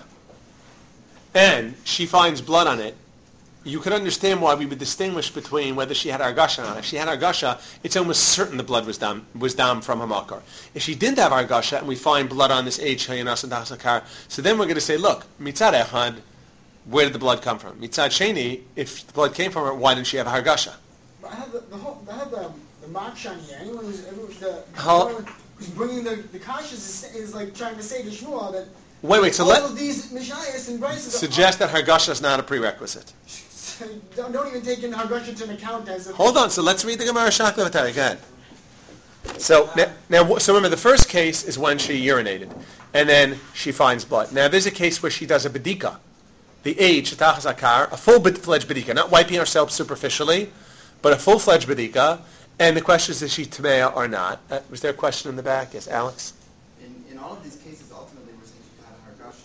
and she finds blood on it, you could understand why we would distinguish between whether she had argasha or not. If she had argasha, it's almost certain the blood was dam, was dam from Hamakar. If she didn't have argasha and we find blood on this age, so then we're going to say, look, mitzad echad, where did the blood come from? Mitzad sheni, if the blood came from her, why didn't she have hargasha? but I have the, the whole I have the the makshan here. Anyone who's everyone, the How- anyone who's bringing the the kashas is, is like trying to say to Shmuel that Wait, wait, so all let of these mishayas and brises suggest that hargasha is not a prerequisite. don't, don't even take in Hargasha into account as a Hold on, so let's read the Gemara Shakla V'Tari. Go ahead. So now, now, so remember, the first case is when she urinated, and then she finds blood. Now, there's a case where she does a bedika, the age, shetachas akar, a full-fledged bedika, not wiping herself superficially, but a full-fledged bedika. And the question is, is she tamea or not? Uh, was there a question in the back? Yes, Alex. In, in all of these cases, ultimately, we're saying she had a hargasha.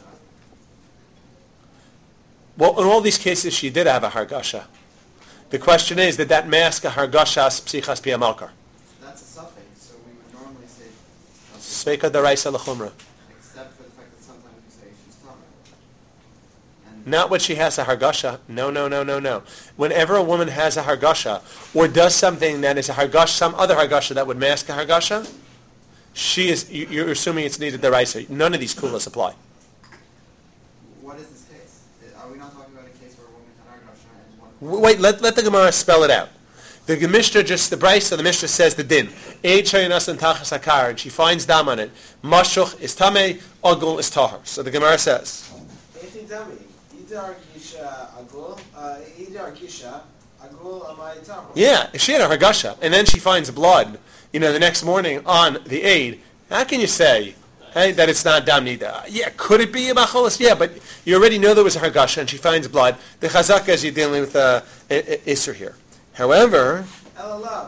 Well, in all these cases, she did have a hargasha. The question is, did that mask a hargashas psichas piamalkar? That's a suffix, so we would normally say, Sveika daraisa l'chumra. except for the fact that sometimes we say she's tamei. And Not when she has a hargasha. No, no, no, no, no. Whenever a woman has a hargasha or does something that is a hargasha, some other hargasha that would mask a hargasha, she is. you- You're assuming it's needed deraisa. None of these kulas apply. what is this case? Are we not talking about a case where a woman had hargasha and one? W- Wait, let let the Gemara spell it out. The Mishnah just the Brisa, the Mishnah says the din. Eid shayinas and tachas hakar, and she finds dam on it. Mashuch is tamei, ogul is tahar. So the Gemara says. Eti dami, idar gisha agul, uh, idar gisha agul amai tahu. Yeah, if she had a hargasha and then she finds blood, you know, the next morning on the aid, how can you say, hey, that it's not dam nida? Yeah, could it be a macholas? Yeah, but you already know there was a hargasha and she finds blood. The chazaka is you're dealing with uh, a, a, Isser here. However, Elalam, to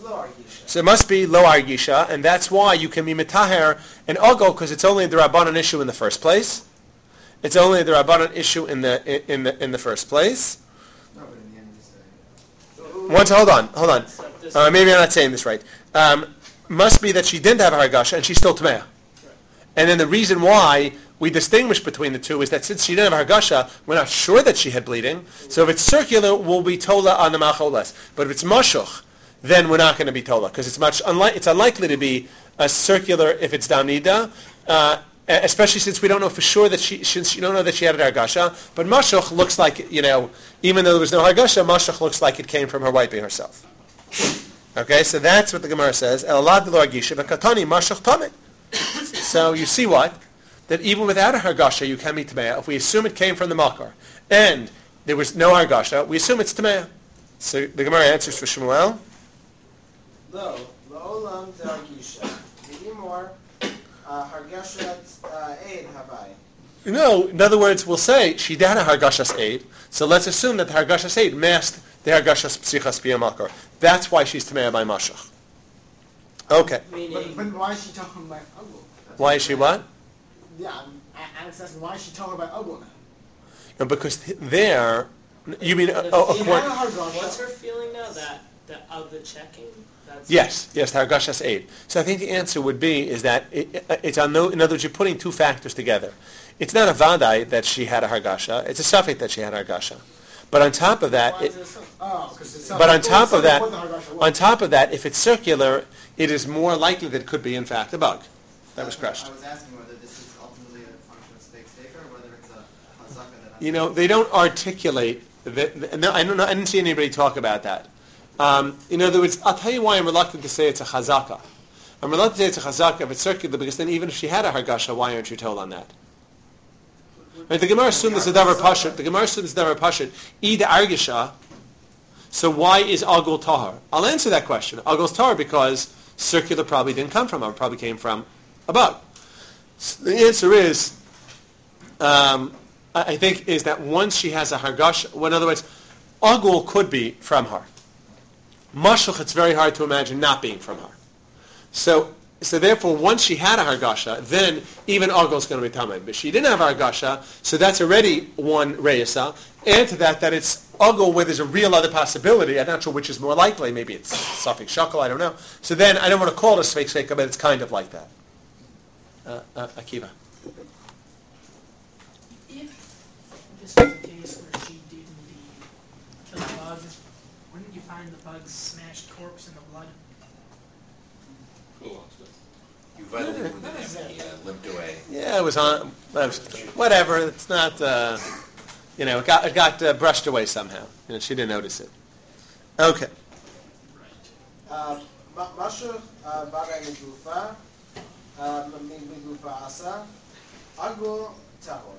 low argisha. So it must be lo argisha, and that's why you can be mitaher and ogol, because it's only the rabbanon issue in the first place. It's only the rabbanon issue in the in the in the first place. No, but in the end, just say. Once, hold on, hold on. Uh, maybe I'm not saying this right. Um, must be that she didn't have a hargasha and she's still tameh. And then the reason why we distinguish between the two is that since she didn't have a hargasha, we're not sure that she had bleeding. So if it's circular, we'll be tola on the macholas. But if it's mashuch, then we're not going to be tola, because it's much unlike it's unlikely to be a circular if it's damnida, uh, especially since we don't know for sure that she since you don't know that she had a hargasha. But mashuch looks like, you know, even though there was no hargasha, mashuch looks like it came from her wiping herself. Okay, so that's what the Gemara says. Elad lo hargisha v'katani mashuch tameh. So you see what? That even without a hargasha, you can be tameya. If we assume it came from the makar, and there was no hargasha, we assume it's tameya. So the Gemara answers for Shmuel. Lo, lo'olam d'argisha. V'imor, hargashat aid havai. No, in other words, we'll say she had a hargashas aid, so let's assume that the hargashas aid masked the hargashas psichas b'ya makar. That's why she's tameya by mashach. Okay. But, but why is she talking about Agul? Why is she what? Yeah, Alex asking, why is she talking about Agul now? No, because there, you mean, uh, oh, What's according, her feeling now that, that of the checking? That's yes, yes, the hargashas aid. So I think the answer would be is that it, it's on no, in other words, you're putting two factors together. It's not a vadai that she had a hargasha, it's a suffix that she had a hargasha. But on top of that, it, Oh, it's but on top of that, what the hargasha was. on top of that, if it's circular, it is more likely that it could be in fact a bug that was crushed. I was asking whether this is ultimately a function of steak steaker or whether it's a hazaka that has. You know, they don't articulate. The, no, I don't know. I didn't see anybody talk about that. Um, in other words, I'll tell you why I'm reluctant to say it's a chazaka. I'm reluctant to say it's a chazaka if it's circular, because then even if she had a hargasha, why aren't you told on that? Right, the Gemara assumed this is a davar pashut. The Gemara assumed this is a davar pashut. Ida argisha. So why is agul tahar? I'll answer that question. Agul's tahar because circular probably didn't come from her. It probably came from a bug. So the answer is, um, I, I think, is that once she has a hargasha, well, in other words, agul could be from her. Mashuch, it's very hard to imagine not being from her. So, so therefore, once she had a hargasha, then even agul is going to be tamei. But she didn't have a hargasha, so that's already one reyesa. Add to that that it's agul where there's a real other possibility. I'm not sure which is more likely. Maybe it's suffix shakel. I don't know. So then I don't want to call it a suffix shakel, but it's kind of like that. Uh, uh, Akiva. If this was a case where she did indeed kill a bug, wouldn't you find the bug's smashed corpse in the blood? You vitally wounded him. He uh, limped away. Yeah, it was on. Whatever. It's not. Uh, you know, it got it got uh, brushed away somehow. You know, she didn't notice it. Okay. Mashuch bagay migufa, migufa asa, agul tahor.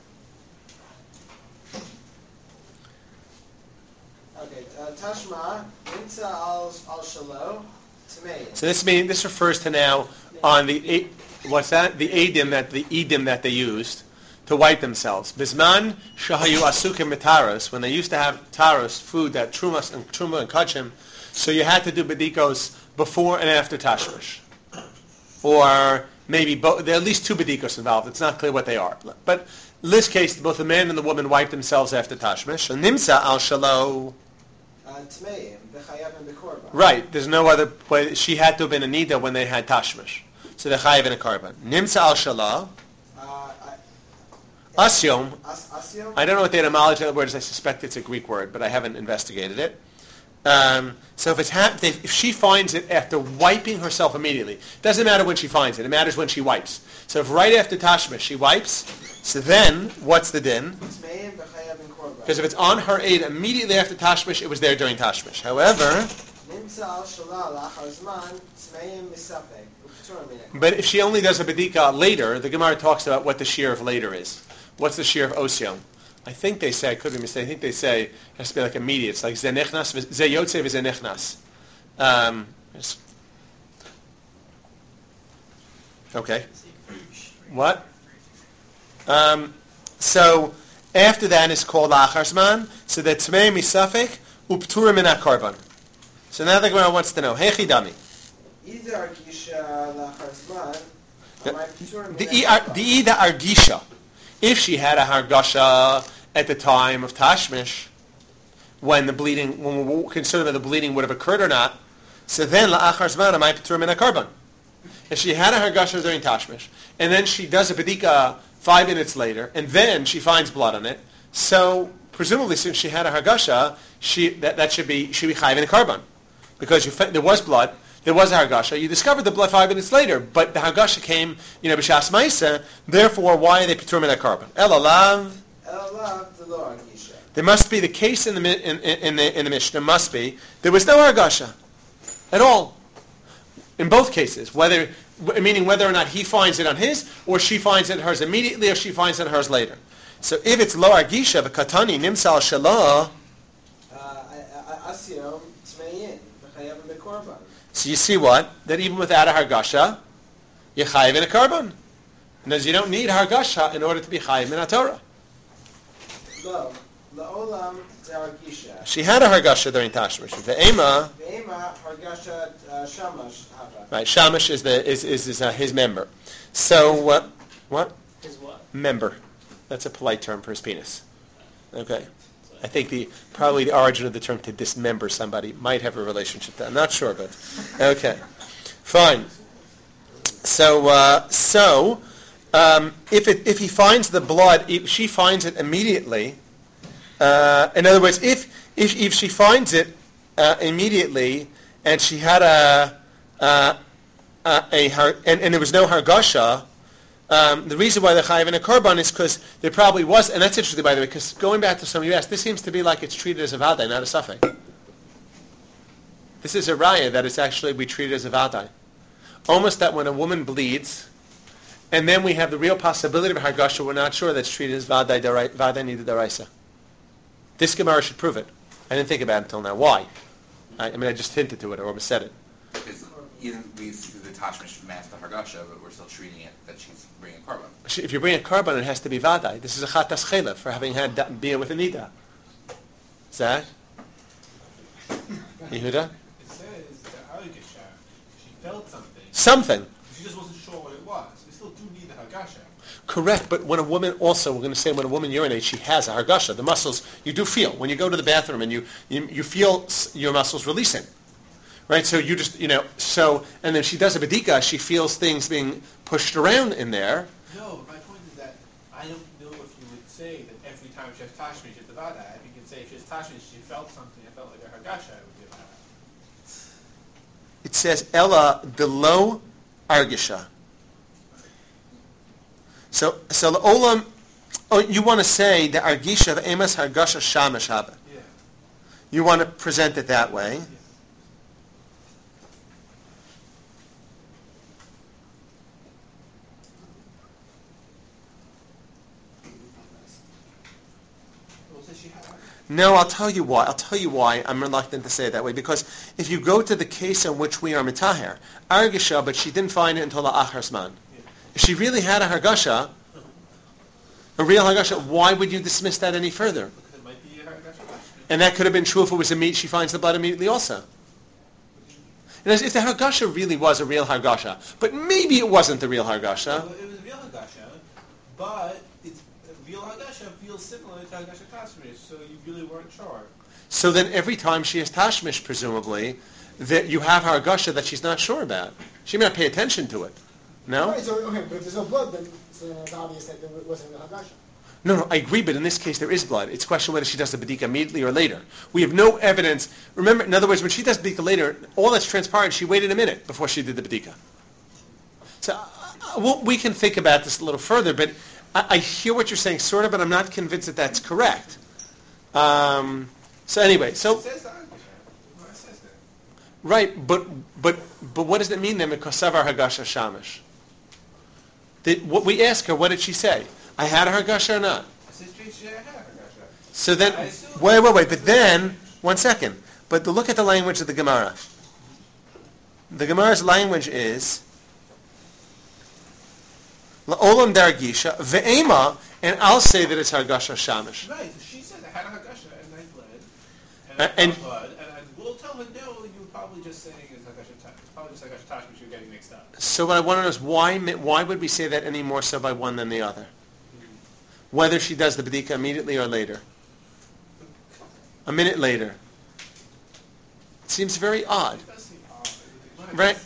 Okay, tashma inta al al shalo tameya. So this mean this refers to now on the what's that? The edim that the edim that they used to wipe themselves. Bisman shahayu asukim mitaros, when they used to have taros, food that trumas and truma and kachim, so you had to do bedikos before and after tashmish, or maybe both. There are at least two bedikos involved. It's not clear what they are, but in this case, both the man and the woman wiped themselves after tashmish. And nimsa al shalo. Right. There's no other way. She had to have been a nida when they had tashmish, so they're chayav in a korban. Nimsa al shalo. Asyom. I don't know what the etymology of the word is. I suspect it's a Greek word, but I haven't investigated it. Um, so if it's ha- if she finds it after wiping herself immediately, doesn't matter when she finds it. It matters when she wipes. So if right after tashmish she wipes, so then what's the din? Because if it's on her aid immediately after tashmish, it was there during tashmish. However, but if she only does a bedika later, the Gemara talks about what the shear of later is. What's the shear of osyom? I think they say, I could be mistaken, I think they say it has to be like immediate. It's like zenichnas, zeyotze v'zenichnas. Um, okay. What? Um, so after that is called lachar zman. So that tmei misafek upturim min hakorban. So now the Gemara wants to know, Hechi Dami. Either Argisha Lachar Zman, am I P'turim The min e- haKarban? the Ida Argisha, if she had a Hargasha at the time of Tashmish, when the bleeding, when we were concerned whether the bleeding would have occurred or not, so then La'achar Zman, am I P'turim min haKarban? If she had a Hargasha during Tashmish, and then she does a Bedika five minutes later, and then she finds blood on it, so presumably since she had a Hargasha, she, that, that should be, should be Chayiv in a Karban. Because you, fa- there was blood, there was a Hargasha, you discovered the blood five minutes later, but the Hargasha came, you know, B'Shas Ma'isa, therefore why are they P'turim in a Karban? Elalav, Elav the lo Argisha. there must be the case in the, mi- in, in, in the, in the Mishnah, must be, there was no Hargasha at all. In both cases, whether meaning whether or not he finds it on his, or she finds it on hers immediately, or she finds it on hers later. So if it's lo argisha v'katani nimsal shalah, Asiyom Tmeyin v'chayavim bekorban. so you see what? That even without a hargasha, you're chayiv in a karban. Because you don't need hargasha in order to be chayiv in a Torah. Lo laolam Argisha. She had a hargasha during Tashmish. Ve'ema, Ve'ema Hargasha uh, Shamash Hava. right? Shamash is the is is, is uh, his member. So uh, what? His what? Member. That's a polite term for his penis. Okay. I think the probably the origin of the term to dismember somebody might have a relationship to that. I'm not sure, but okay. Fine. So uh, so um, if it if he finds the blood, if she finds it immediately. Uh, in other words, if if if she finds it uh, immediately and she had a uh, a, a har- and, and there was no hargasha. Um, the reason why they're chayiv in a korban is because there probably was, and that's interesting by the way, because going back to something you asked, this seems to be like it's treated as a vaday, not a suffix. This is a raya that it's actually we treat it as a vaday. Almost that when a woman bleeds, and then we have the real possibility of hargasha, we're not sure that's treated as vaday vaday nida daraisa. This Gemara should prove it. I didn't think about it until now. Why? I, I mean, I just hinted to it or almost said it. Because even we see the Tashmish mass the Hargasha, but we're still treating it that she's bringing a carbon. If you bring a carbon, it has to be vaday. This is a chatas chela for having had da- beer with a nida. Zach? Yehuda? It says that Argisha, she felt something. Something. She just wasn't sure what it was. We still do need the Hargasha. Correct, but when a woman also, we're going to say when a woman urinates, she has a hargasha. The muscles, you do feel. When you go to the bathroom and you, you, you feel s- your muscles releasing. Right, so you just, you know, so, and then she does a bedika, she feels things being pushed around in there. No, but my point is that I don't know if you would say that every time she has Tashmish, it's a Vada. I think you'd say if she has Tashmish, she felt something, I felt like a Hargasha, it would be a Vada. It says, Ella below argisha. So, so the olam, oh, you want to say the argisha, the emas hargasha shamash haba. Yeah. You want to present it that way. Yeah. No, I'll tell you why. I'll tell you why I'm reluctant to say it that way. Because if you go to the case in which we are mitaher, argisha, but she didn't find it until the achar zman. If she really had a hargasha, a real hargasha, why would you dismiss that any further? Because it might be a Hargasha. And that could have been true if it was immediate. She finds the blood immediately also. And if the hargasha really was a real hargasha, but maybe it wasn't the real hargasha. Well, it was a real Hargasha, but it's a real Hargasha feels similar to Hargasha Tashmish, so you really weren't sure. So then every time she has tashmish, presumably, that you have hargasha that she's not sure about. She may not pay attention to it. No? Right, so, okay, but if there's no blood, then, so then it's obvious that there wasn't a Hagasha. No, no, I agree, but in this case there is blood. It's a question whether she does the bedika immediately or later. We have no evidence. Remember, in other words, when she does bedika later, all that's transpired, she waited a minute before she did the bedika. So uh, well, we can think about this a little further, but I, I hear what you're saying, sort of, but I'm not convinced that that's correct. Um, so anyway, so... It says the Hargasha. No, it says that. Right, but but but what does it mean then? Because savar hagasha shamish. Did, what we ask her, what did she say? I had a hargasha or not? I said she had a Hargasha. So then, I assume- wait, wait, wait. But then, one second. But look at the language of the Gemara. The Gemara's language is la'olam dargisha ve'ema, and I'll say that it's hargasha shamish. Right, so she said I had a Hargasha and I bled, and Uh, I and- felt blood, and I will tell but no, you're probably just saying it's Hagasha Tash. It's probably just Hagasha Tash, which you're getting mixed up. So what I want to know is why mi- why would we say that any more so by one than the other? Whether she does the B'dika immediately or later. A minute later. It seems very odd. It does seem odd. What did Right. I say?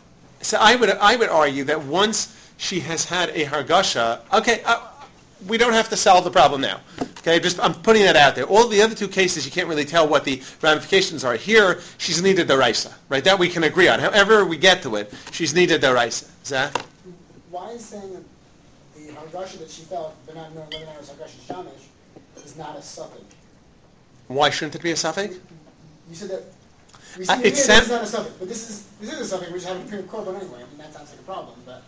So I would I would argue that once she has had a Hargasha, okay, uh, we don't have to solve the problem now. Okay, just I'm putting that out there. All the other two cases, you can't really tell what the ramifications are. Here, she's needed deraisa, right? That we can agree on. However we get to it, she's needed deraisa. Zach? Why is saying that the Hargasha that she felt, but not knowing whether or not it was Hargasha Shamish, is not a suffix? Why shouldn't it be a suffix? You said that. We Uh, see it's here sem- this is not a suffix, but this is this is a suffix. We just haven't printed korban anyway. I mean, that sounds like a problem, but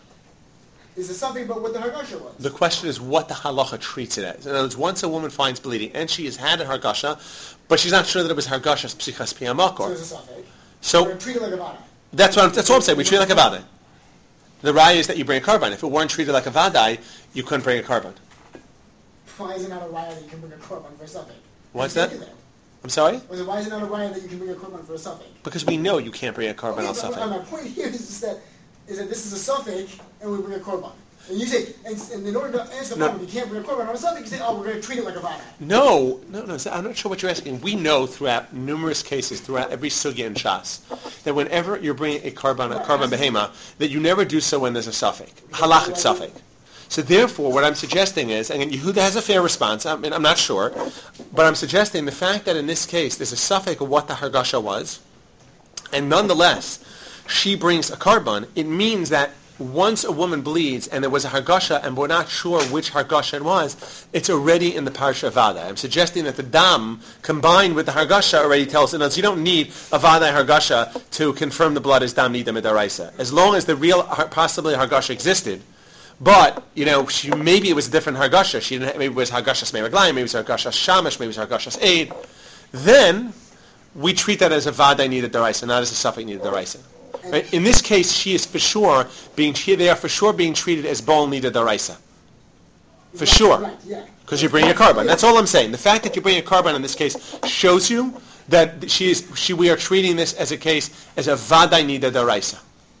is it something but what the Hargasha was? The question is what the halacha treats it as. In other words, once a woman finds bleeding and she has had a Hargasha, but she's not sure that it was Hargasha's psichas So piyamakor. it's a suffix. So We're treated like a vada. that's what I'm, that's what I'm saying. We treat it like a vadai. The raya is that you bring a carbon. If it weren't treated like a vadai, you couldn't bring a carbon. Why is it not a raya that you can bring a korban for a suffix? What's You that? can't do I'm sorry? Was it, why is it not a raya that you can bring a korban for a suffix? Because we know you can't bring a carbon Okay, on but suffix. my point here is just that is that this is a suffix and we bring a korban. And you say, and, and in order to answer the No. problem, you can't bring a korban on a suffix. You say, oh, we're going to treat it like a vada. No, no, no. I'm not sure what you're asking. We know throughout numerous cases, throughout every sugya in Shas, that whenever you're bringing a carbon, a carbon behema, that you never do so when there's a suffix, halachic suffix. So therefore, what I'm suggesting is, and Yehuda has a fair response. I mean, I'm not sure, but I'm suggesting the fact that in this case there's a suffix of what the hargasha was, and nonetheless she brings a carbon. It means that once a woman bleeds and there was a hargasha and we're not sure which hargasha it was, it's already in the parsha vada. I'm suggesting that the dam combined with the hargasha already tells us you don't need a vada hargasha to confirm the blood is dam nida midaraisa. As long as the real possibly hargasha existed, but you know she, maybe it was a different hargasha. She didn't, maybe it was hargasha smei raglayim, maybe it was hargasha shamash, maybe it was hargasha aid. Then we treat that as a vada nida daraisa, not as a suffix nida daraisa. Right? In this case, she is for sure being they are for sure being treated as bol nida daraisa. For Right, sure, right, yeah. because you bring a carbon. That's all I'm saying. The fact that you bring a carbon in this case shows you that she is she we are treating this as a case as a vaday nida daraisa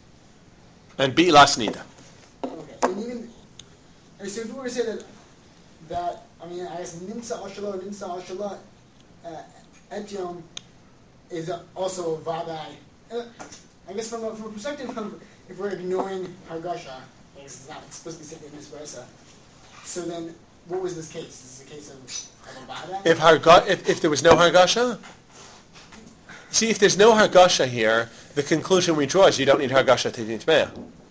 and bi'las nida. Okay. And even, and so if we were to say that, that I mean, I guess nimsa ashala, nimsa ashala, uh, etyom is also a vadai. Uh, I guess from a, from a perspective of if we're ignoring hargasha, I guess it's not explicitly said in this versa. So then, what was this case? Is this a case of, of a vadai? If harga, if, if there was no hargasha, see if there's no hargasha here, the conclusion we draw is you don't need hargasha to nitmeah.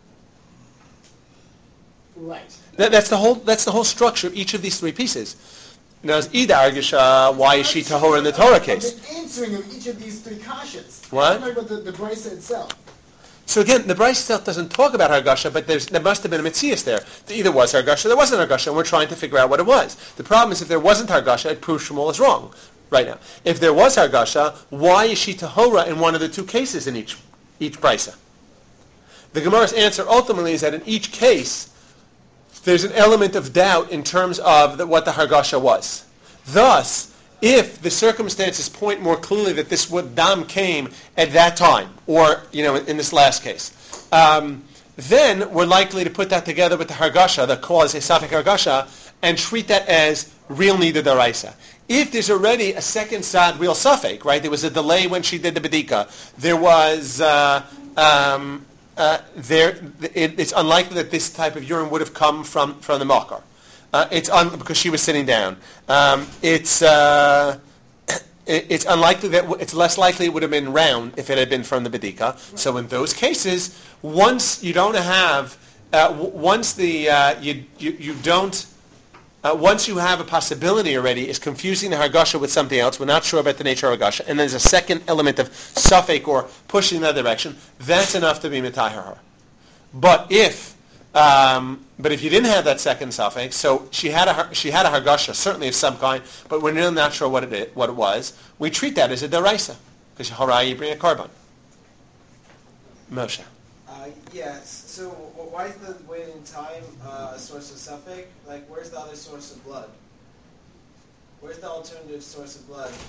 Right. That, that's the whole. That's the whole structure of each of these three pieces. Now, is ida hargasha? Why is she tahor in the Torah case? The answering of each of these three kashas. What? I'm talking about the, the brisa itself. So again, the Brisa itself doesn't talk about hargasha, but there's, there must have been a mitzias there. There either was hargasha, or there wasn't hargasha, and we're trying to figure out what it was. The problem is if there wasn't hargasha, it proves Shmuel is wrong right now. If there was hargasha, why is she tahora in one of the two cases in each each brisa? The Gemara's answer ultimately is that in each case, there's an element of doubt in terms of the, what the hargasha was. Thus, if the circumstances point more clearly that this what dam came at that time, or you know, in, in this last case, um, then we're likely to put that together with the hargasha, the cause a safek hargasha, and treat that as real nida daraisa. If there's already a second sad real safek, right? There was a delay when she did the bedika. There was. Uh, um, Uh, there, it, it's unlikely that this type of urine would have come from, from the makar. Uh, it's un, because she was sitting down. Um, it's uh, it, it's unlikely that w- it's less likely it would have been round if it had been from the bedika. So in those cases, once you don't have, uh, w- once the uh, you, you you don't. Uh, once you have a possibility already, is confusing the hargasha with something else. We're not sure about the nature of hargasha, and there's a second element of suffix or pushing in that direction. That's enough to be mitahar her. But if, um, but if you didn't have that second suffix, so she had a she had a hargasha certainly of some kind, but we're really not sure what it is, what it was. We treat that as a deraisa because harai you bring a carbon. Moshe. Uh, yes. So w- why is the waiting time uh, a source of suffix? Like, where's the other source of blood? Where's the alternative source of blood?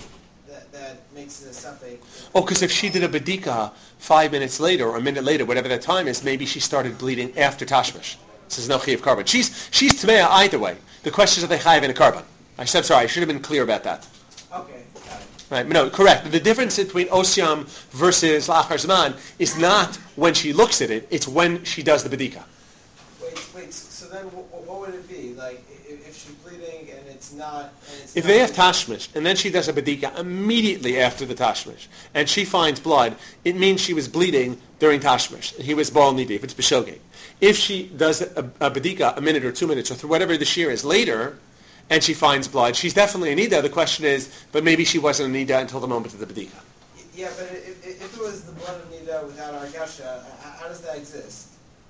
that, that makes it a suffix. Oh, because if she did a bedika five minutes later or a minute later, whatever that time is, maybe she started bleeding after tashmish. This is no chiyav carbon. She's she's tmeya either way. The question is if they chayav in a carbon. I said sorry. I should have been clear about that. Okay, got it. Right? No, correct. The difference between osyam versus la'achar zman is not when she looks at it; it's when she does the bedika. Wait, wait. So then, what, what would it be like if, if she's bleeding and it's not? And it's If not they have bleeding? tashmish, and then she does a bedika immediately after the tashmish, and she finds blood, it means she was bleeding during tashmish. He was bal nidi, if it's b'shogeg. If she does a, a bedika a minute or two minutes, or through whatever the shear is later, and she finds blood, she's definitely a nida. The question is, but maybe she wasn't a nida until the moment of the bedika. Yeah, but if, if it was the blood of nida without argasha, how does that exist?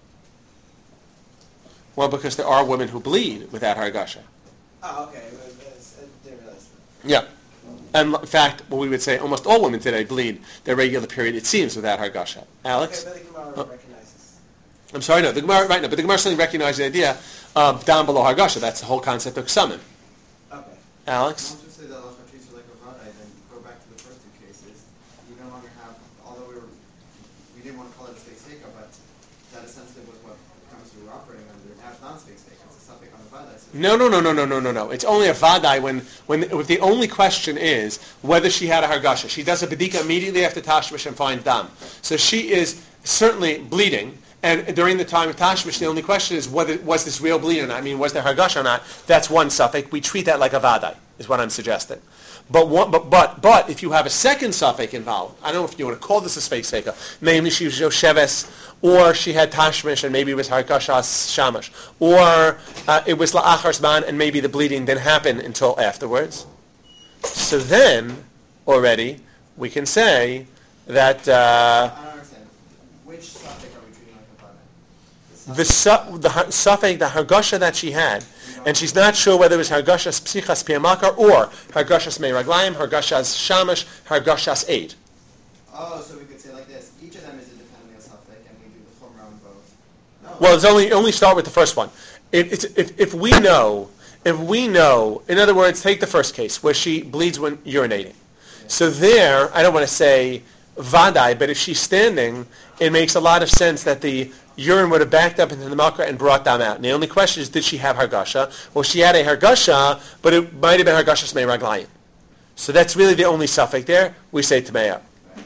Well, because there are women who bleed without hargasha. Oh, okay. I didn't realize that. Yeah. And in fact, what we would say, almost all women today bleed their regular period, it seems, without hargasha. Alex? Okay, but the Gemara Oh. recognizes. I'm sorry, no, the Gemara, right, no, but the Gemara certainly recognizes the idea of down below hargasha. That's the whole concept of ksamim. Okay. Alex? Don't just say that lachmatis are like a vadai, then go back to the first two cases. You no longer have, although we were, we didn't want to call it a steak seika, but that essentially was what comes we were operating under. Now it's not steak seika, it's a suffix on the vadai. So No, no, no, no, no, no, no, no. It's only a vadai when, when if the only question is whether she had a hargasha. She does a bedika immediately after tashmish and finds dam. So she is certainly bleeding. And during the time of tashmish, the only question is whether was this real bleeding or not. I mean, was there hargasha or not? That's one suffix. We treat that like a vadai, is what I'm suggesting. But one, but but but if you have a second suffix involved, I don't know if you want to call this a sfeik seika. Namely, she was yosheves, or she had tashmish and maybe it was hargashas shamash, or uh, it was la'achar zman and maybe the bleeding didn't happen until afterwards. So then, already, we can say that uh, I don't understand. Which suffix are we treating like a vadai? the su- the har- suffix, the hargasha that she had, and she's not sure whether it was hargashas psichas piamakar or hargashas meiraglayim, hargashas shamash, hargashas aid. Oh, so we could say like this. Each of them is independently a suffix, and we do the chumrah on both. No. Well, it's only only start with the first one. If, it's, if if we know, if we know, in other words, take the first case where she bleeds when urinating. So there, I don't want to say vadai, but if she's standing, it makes a lot of sense that the urine would have backed up into the milker and brought them out. And the only question is, did she have hargasha? Well, she had a hargasha, but it might have been hargashas meiraglayim. So that's really the only suffix there. We say tmeya.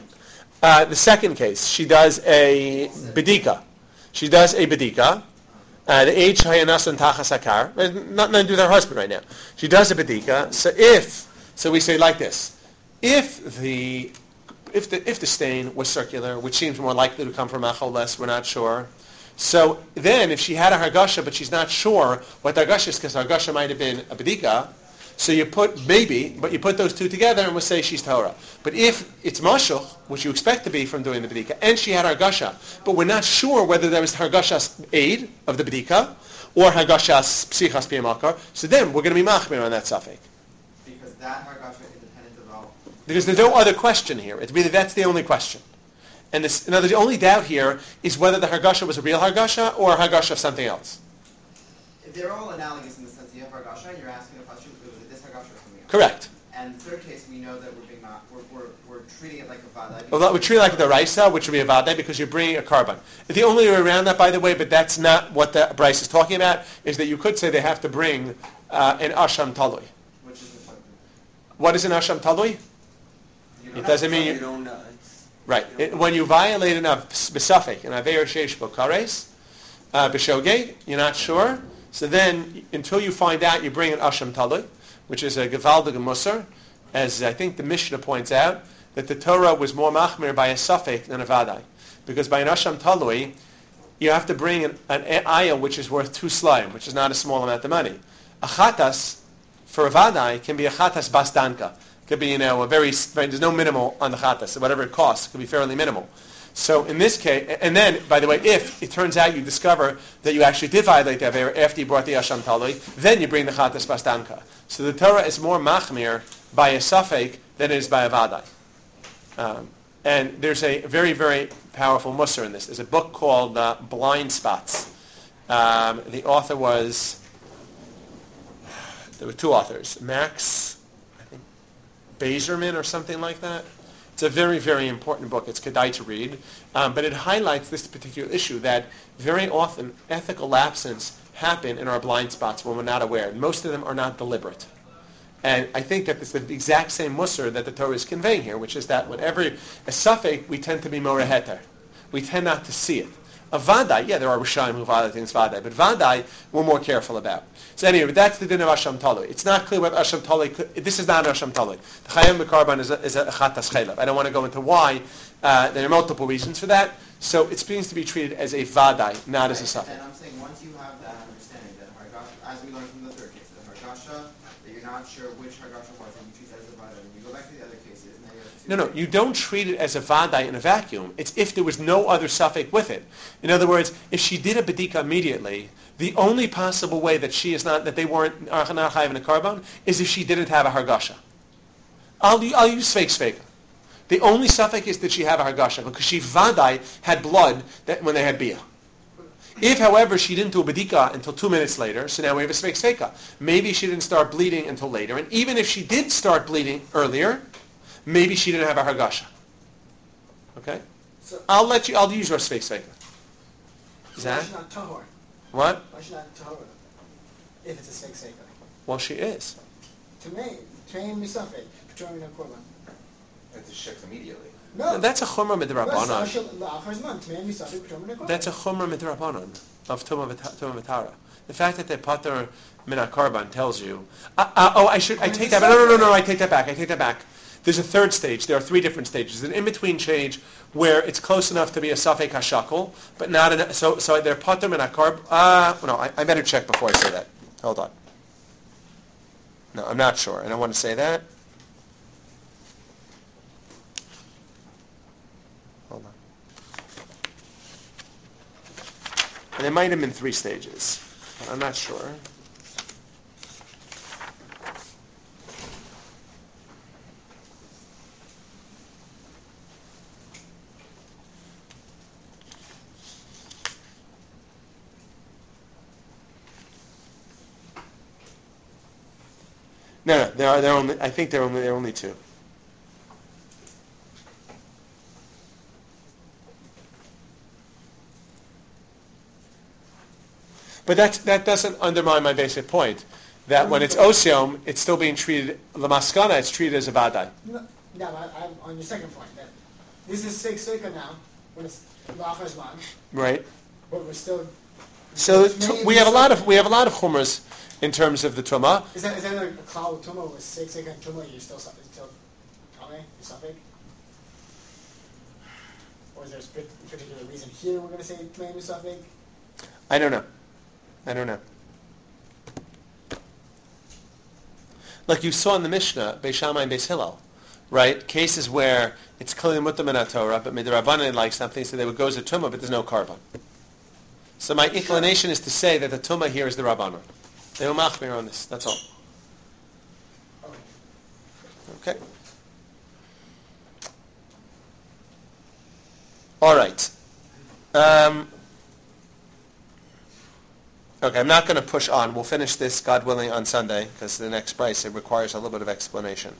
Uh, the second case, she does a bedika. She does a bedika. Uh, the age hayanas and tachas hakar. Nothing to do with her husband right now. She does a bedika. So if, so we say like this: if the if the if the stain was circular, which seems more likely to come from achol less, we're not sure. So then, if she had a hargasha, but she's not sure what the hargasha is, because hargasha might have been a bedika, so you put maybe, but you put those two together and we'll say she's Torah. But if it's mashuch, which you expect to be from doing the bedika, and she had hargasha, but we're not sure whether there was hargasha's aid of the bedika or hargasha's psichas piyamakar, so then we're going to be machmir on that suffix. Because that hargasha is independent of all. Because there's no other question here. It's really, that's the only question. And this, in other words, the only doubt here is whether the hargasha was a real hargasha or a hargasha of something else. They're all analogous in the sense that you have hargasha and you're asking a question, was it this hargasha or something else? Correct. And the third case, we know that we're being not, we're, we're, we're treating it like a vadai. Well, that would treat it like the raisa, which would be a vadai, because you're bringing a carbon. The only way around that, by the way, but that's not what the Bryce is talking about, is that you could say they have to bring uh, an asham talui. Which is the What is an asham talui? It doesn't mean you, You don't know. It's, right. It, when you violate an av besafek, an aver sheish bokares, b'shogeg, you're not sure. So then, until you find out, you bring an asham talui, which is a gevaldig musar, as I think the Mishnah points out, that the Torah was more machmir by a suffix than a vadai. Because by an asham talui, you have to bring an, an ayah which is worth two slayim, which is not a small amount of money. A chatas, for a vadai, can be a chatas bastanka. It could be, you know, a very, very, there's no minimal on the chatas. So whatever it costs, it could be fairly minimal. So in this case, and then, by the way, if it turns out you discover that you actually did violate the Avera after you brought the Asham Talui, then you bring the Chatas Bastanka. So the Torah is more machmir by a Safek than it is by a Vadai. Um, and there's a very, very powerful Musar in this. There's a book called uh, Blind Spots. Um, the author was, there were two authors, Max, I think, Bezerman or something like that. It's a very, very important book. It's kedai to read. Um, but it highlights this particular issue that very often ethical lapses happen in our blind spots when we're not aware. Most of them are not deliberate. And I think that it's the exact same musar that the Torah is conveying here, which is that whenever a suffix, we tend to be more heter. We tend not to see it. A vadai, yeah, there are Rishonim who violate things vadai, but vadai we're more careful about. So anyway, that's the din of Asham Talui. It's not clear what Asham Talui could, this is not Asham Talui. The Chayim B'Karban is a, is a Chatas Chaylev. I don't want to go into why. Uh, there are multiple reasons for that. So it seems to be treated as a vadai, not as a suffix. And I'm saying once you have that understanding that Hargasha, as we learned from the third case, that Hargasha, that you're not sure which Hargasha was, and you treat that as a vadai, and you go back to the other cases, and then you have two. No, no, you don't treat it as a vadai in a vacuum. It's if there was no other suffix with it. In other words, if she did a bedika immediately, the only possible way that she is not, that they weren't not chayav in a carbon, is if she didn't have a hargasha. I'll, I'll use fake sveka. The only suffix is that she have a hargasha, because she vadai had blood that when they had bia. If, however, she didn't do a bedika until two minutes later, so now we have a svek sveka. Maybe she didn't start bleeding until later, and even if she did start bleeding earlier, maybe she didn't have a hargasha. Okay? So I'll let you, I'll use your svek sveka. Is why that? is she not tahor? What? Why is she not tahor? If it's a fake seika. Well, she is. To me, train misafek, patrolling a korban. It's a shik immediately. No. That's a chumrah midrabanan. That's a chumrah midrabanan of tumah v'tara. The fact that they pater min karban tells you. Uh, uh, oh, I should. I take that. But no, no, no, no. I take that back. I take that back. There's a third stage. There are three different stages. An in-between stage where it's close enough to be a safek hashakol, but not an, so. So they're pater min karb. Ah, uh, no. I, I better check before I say that. Hold on. No, I'm not sure. I don't want to say that. Hold on. And it might have been three stages. But I'm not sure. No, no, there are there are only. I think there are only there are only two. But that that doesn't undermine my basic point that when it's osiom, it's still being treated lamaskana. It's treated as a vadai. No, no, I, I'm on your second point. That this is six seika now when it's lachazman. Right. But we're still. So t- we have a lot of we have a lot of chumras in terms of the tumah. Is that is that like a cloud tumah with six seika and tumah? You're still still tame, you're suffix? Or is there a particular reason here we're going to say tame suffix? I don't know. I don't know. Like you saw in the Mishnah, Beis Shammai and Beis Hillel, right? Cases where it's clearly mutam in Torah, but midrabanan like something, so they would go as a tumah, but there's no carbon. So my inclination is to say that the tumah here is the rabbanon. They will machmir on this. That's all. Okay. All right. Um, Okay, I'm not going to push on. We'll finish this, God willing, on Sunday, because the next price, it requires a little bit of explanation.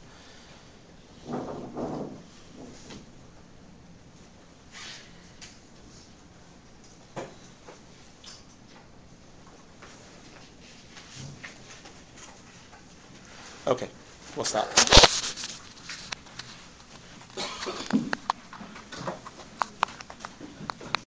Okay, we'll stop.